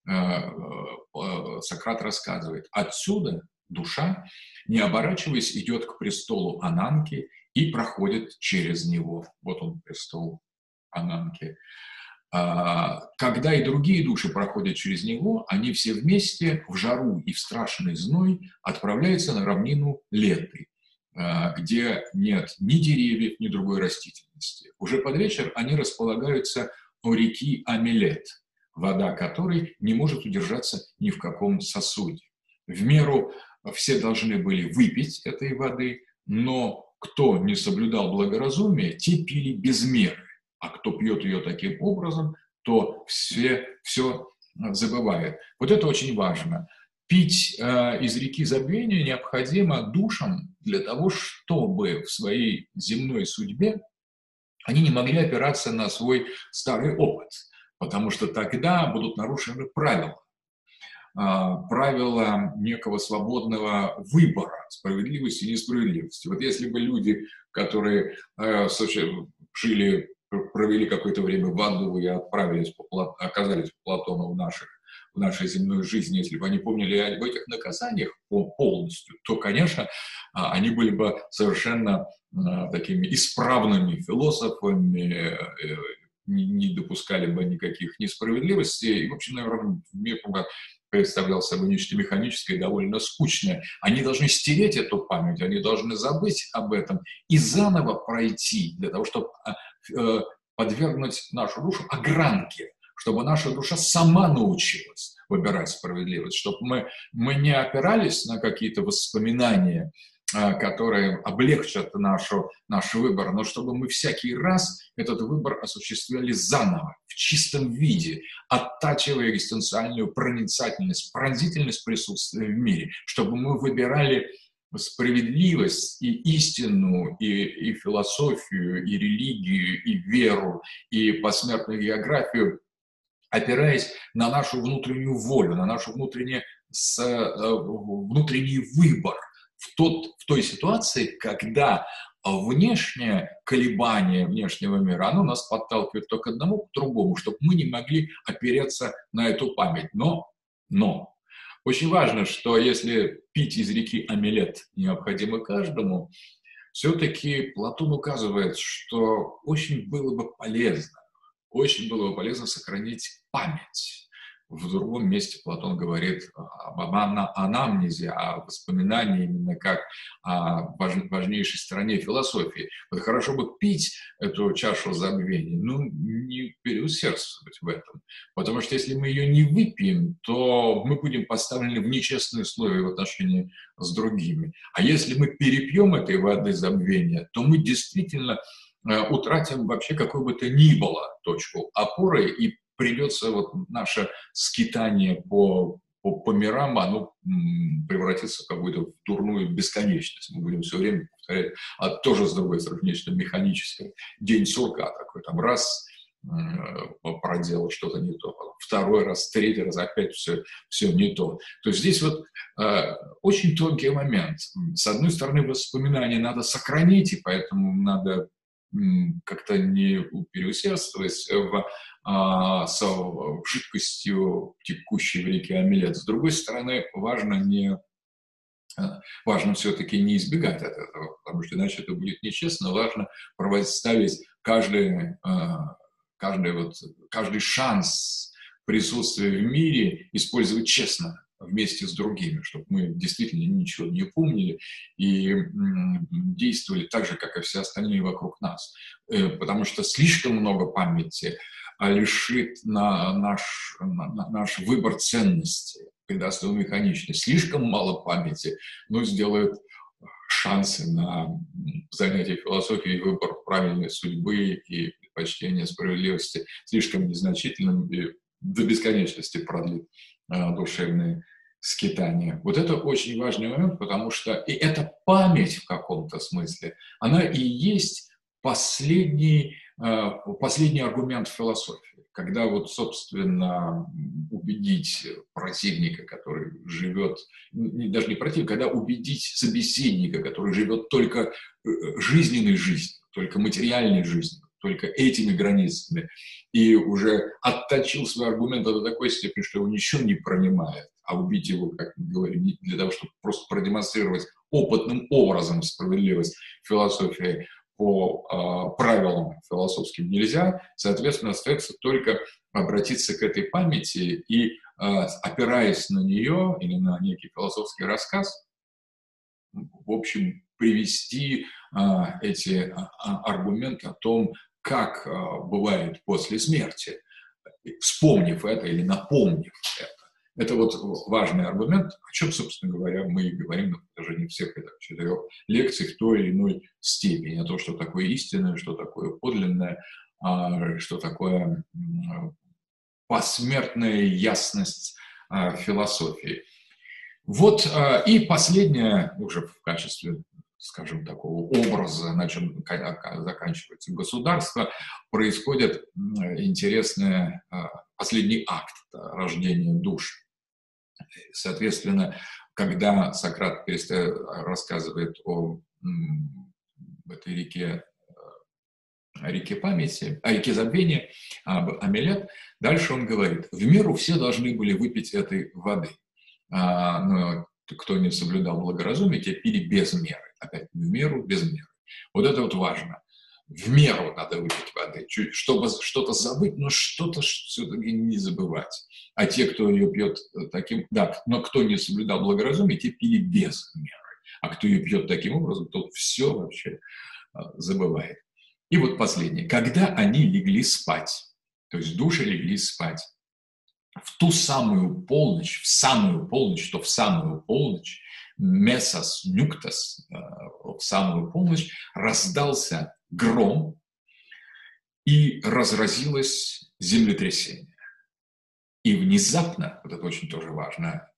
Speaker 1: Сократ рассказывает, отсюда душа, не оборачиваясь, идет к престолу Ананки и проходит через него. Вот он, престол Ананки. Когда и другие души проходят через него, они все вместе в жару и в страшный зной отправляются на равнину Леты, где нет ни деревьев, ни другой растительности. Уже под вечер они располагаются у реки Амилет, вода которой не может удержаться ни в каком сосуде. В меру все должны были выпить этой воды, но кто не соблюдал благоразумие, те пили без меры. А кто пьет ее таким образом, то все, все забывает. Вот это очень важно. Пить э, из реки забвения необходимо душам для того, чтобы в своей земной судьбе они не могли опираться на свой старый опыт, потому что тогда будут нарушены правила. правила некого свободного выбора, справедливости и несправедливости. Вот если бы люди, которые э, жили, провели какое-то время в аду и отправились по, оказались по Платону в, наших, в нашей земной жизни, если бы они помнили об этих наказаниях полностью, то, конечно, они были бы совершенно э, такими исправными философами, э, не, не допускали бы никаких несправедливостей. И, в общем, наверное, мир представлял собой нечто механическое и довольно скучное. Они должны стереть эту память, они должны забыть об этом и заново пройти для того, чтобы э, подвергнуть нашу душу огранке, чтобы наша душа сама научилась выбирать справедливость, чтобы мы, мы не опирались на какие-то воспоминания, которые облегчат нашу, наш выбор, но чтобы мы всякий раз этот выбор осуществляли заново, в чистом виде, оттачивая экзистенциальную проницательность, пронзительность присутствия в мире, чтобы мы выбирали справедливость и истину, и, и философию, и религию, и веру, и посмертную географию, опираясь на нашу внутреннюю волю, на наш внутренний, с, внутренний выбор, В, тот, в той ситуации, когда внешнее колебание внешнего мира, оно нас подталкивает то к одному, к другому, чтобы мы не могли опереться на эту память. Но, но, очень важно, что если пить из реки Омелет необходимо каждому, все-таки Платон указывает, что очень было бы полезно, очень было бы полезно сохранить память. В другом месте Платон говорит об анамнезе, о воспоминании именно как о важнейшей стороне философии. Вот хорошо бы пить эту чашу забвения, но не переусердствовать в этом. Потому что если мы ее не выпьем, то мы будем поставлены в нечестные условия в отношении с другими. А если мы перепьем этой воды забвения, то мы действительно утратим вообще какую бы то ни было точку опоры, и придется вот наше скитание по, по, по мирам, оно м, превратится в какую-то в дурную бесконечность. Мы будем все время повторять, а тоже, с другой стороны, нечто механическое. День сурка такой, там раз э, проделал что-то не то, второй раз, третий раз опять все, все не то. То есть здесь вот э, очень тонкий момент. С одной стороны, воспоминания надо сохранить, и поэтому надо как-то не переусердствовать в, а, с жидкостью, текущей в реке Омелет. С другой стороны, важно, не, важно все-таки не избегать от этого, потому что иначе это будет нечестно. Важно ставить каждый, каждый, вот, каждый шанс присутствия в мире использовать честно, вместе с другими, чтобы мы действительно ничего не помнили и действовали так же, как и все остальные вокруг нас. Потому что слишком много памяти лишит на наш, на наш выбор ценностей, придаст ему механичность. Слишком мало памяти, но сделает шансы на занятие философией, выбор правильной судьбы и предпочтение справедливости слишком незначительным и до бесконечности продлит душевные скитания. Вот это очень важный момент, потому что и эта память в каком-то смысле, она и есть последний, последний аргумент философии. Когда вот, собственно, убедить противника, который живет, даже не противника, когда убедить собеседника, который живет только жизненной жизнью, только материальной жизнью, только этими границами, и уже отточил свой аргумент до такой степени, что его ничего не пронимает, а убить его, как мы говорим, для того, чтобы просто продемонстрировать опытным образом справедливость философии по э, правилам философским нельзя, соответственно, остается только обратиться к этой памяти и, э, опираясь на нее или на некий философский рассказ, в общем, привести э, эти э, аргументы о том, как э, бывает после смерти, вспомнив это или напомнив это. Это вот важный аргумент, о чем, собственно говоря, мы и говорим на протяжении всех этих четырех лекций в той или иной степени. О том, что такое истинное, что такое подлинное, что такое посмертная ясность философии. Вот и последнее, уже в качестве, скажем, такого образа, на чем заканчивается государство, происходит интересный последний акт рождения душ. Соответственно, когда Сократ рассказывает о этой реке, о реке памяти, о реке забвения, об Омелет, дальше он говорит: в меру все должны были выпить этой воды. А, но кто не соблюдал благоразумие, те пили без меры. Опять в меру, без меры. Вот это вот важно. в меру надо выпить воды, чуть, чтобы что-то забыть, но что-то все-таки не забывать. А те, кто ее пьет таким, да, но кто не соблюдал благоразумие, те пили без меры. А кто ее пьет таким образом, тот все вообще а, забывает. И вот последнее. Когда они легли спать, то есть души легли спать, в ту самую полночь, в самую полночь, то в самую полночь, месас нюктас, в самую полночь раздался гром и разразилось землетрясение. И внезапно, вот это очень тоже важно,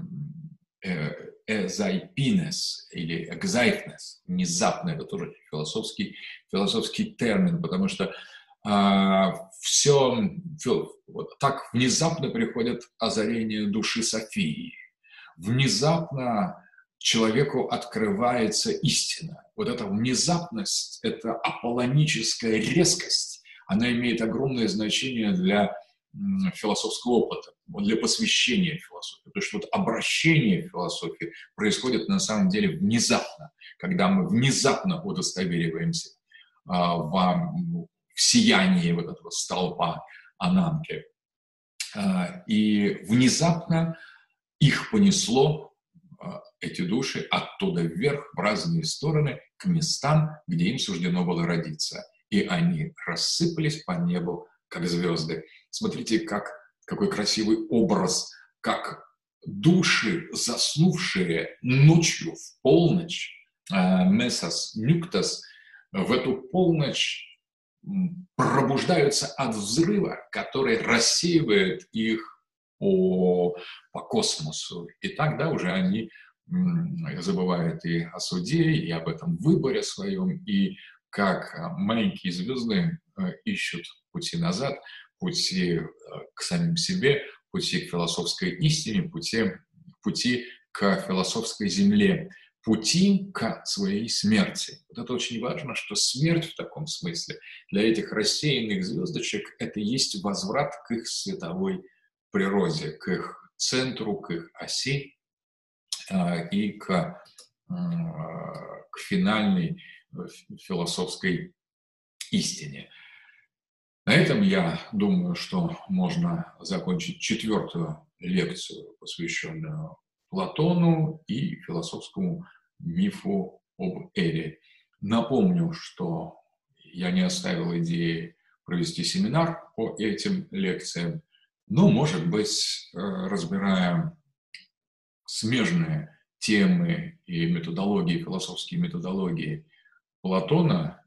Speaker 1: эзайпинес или экзайфнес, внезапно, это тоже философский, философский термин, потому что а, все, все вот так внезапно приходит озарение души Софии. Внезапно человеку открывается истина. Вот эта внезапность, эта аполлоническая резкость, она имеет огромное значение для философского опыта, для посвящения философии. Потому что вот обращение в философии происходит на самом деле внезапно, когда мы внезапно удостовериваемся а, в, в сиянии вот этого столпа Ананки. А, и внезапно их понесло, а, эти души, оттуда вверх, в разные стороны, к местам, где им суждено было родиться. И они рассыпались по небу, как звезды. Смотрите, как, какой красивый образ, как души, заснувшие ночью в полночь, месас нюктас, в эту полночь пробуждаются от взрыва, который рассеивает их по, по космосу. И тогда уже они забывают и о суде, и об этом выборе своем, и как маленькие звезды ищут пути назад, пути к самим себе, пути к философской истине, пути, пути к философской земле, пути к своей смерти. Вот это очень важно, что смерть в таком смысле для этих рассеянных звездочек — это есть возврат к их световой природе, к их центру, к их оси и к, к финальной философской истине. На этом я думаю, что можно закончить четвертую лекцию, посвященную Платону и философскому мифу об Эре. Напомню, что я не оставил идеи провести семинар по этим лекциям, но, может быть, разбирая смежные темы и методологии, философские методологии Платона,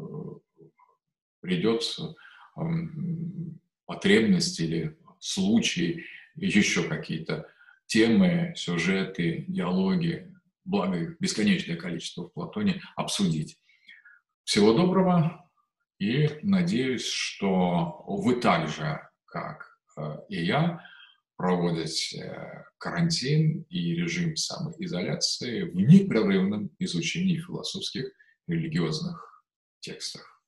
Speaker 1: придется потребность или случай, еще какие-то темы, сюжеты, диалоги, благо их бесконечное количество в Платоне, обсудить. Всего доброго, и надеюсь, что вы так же, как и я, проводите карантин и режим самоизоляции в непрерывном изучении философских религиозных текстов.